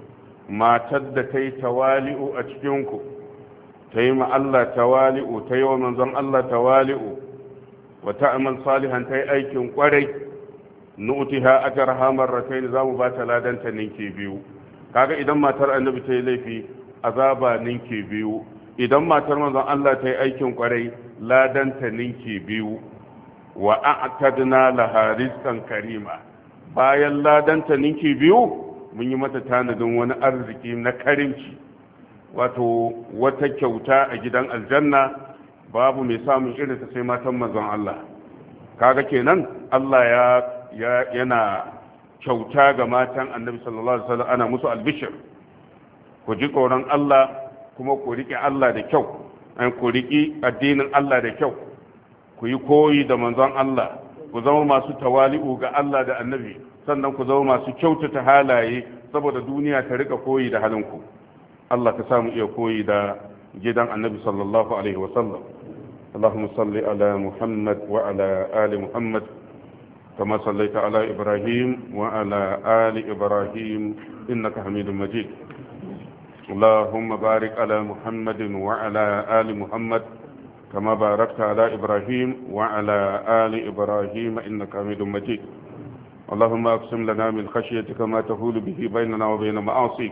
matar da ta yi tawali'u a cikinku, ta yi Allah tawali'u, ta yi wa manzon Allah tawali'u, wa ta'amal salihan ta yi aikin kwarai, nu'tiha ajraha marratayn, za mu ba ta ladanta ninki biyu. Kaga idan matar annabi ta yi laifi, azaba ninki biyu. Idan matar manzon Allah ta yi aikin kwarai, ladanta ninki biyu. Wa a'tadna laha rizqan karima. Bayan ladanta ninki biyu, mun yi mata tanadin wani arziki na karimci, wato wata kyauta a gidan aljanna babu mai samun irin ta sai matan manzon Allah. Kaga kenan Allah ya, ya yana kyauta ga matan annabi sallallahu alaihi wasallam, ana musu albishir. Ku ji tsoron Allah kuma ku riƙe Allah da kyau, an ku riƙi addinin Allah da kyau, ku yi koyi da manzon Allah, ku zama masu tawali'u ga Allah da annabi, sannan ku zama masu kyautata halaye saboda duniya ta rika koyi da halinku. Allah ka samu iya koyi da gidan annabi sallallahu alaihi wa sallam. Allahumma salli ala Muhammad wa ala ali Muhammad kama sallaita ala Ibrahim wa ala ali Ibrahim innaka Hamidum Majid. Allahumma barik ala Muhammad wa ala ali Muhammad kama barakta ala Ibrahim wa ala ali Ibrahim innaka Hamidum Majid. اللهم اقسم لنا من خشيتك ما تهول به بيننا وبين معاصيك،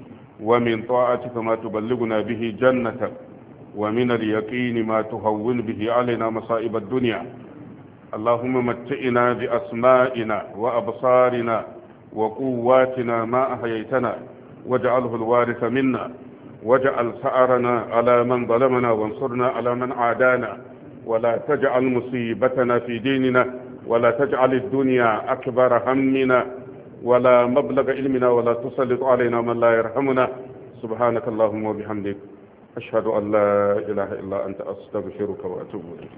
ومن طاعتك ما تبلغنا به جنتك، ومن اليقين ما تهون به علينا مصائب الدنيا. اللهم متئنا بأسمائنا وأبصارنا وقواتنا ما أحييتنا، واجعله الوارث منا، واجعل ثأرنا على من ظلمنا، وانصرنا على من عادانا، ولا تجعل مصيبتنا في ديننا، ولا تجعل الدنيا أكبر همنا ولا مبلغ علمنا، ولا تسلط علينا من لا يرحمنا. سبحانك اللهم وبحمدك، أشهد أن لا إله إلا أنت، أستغفرك وأتوب إليك.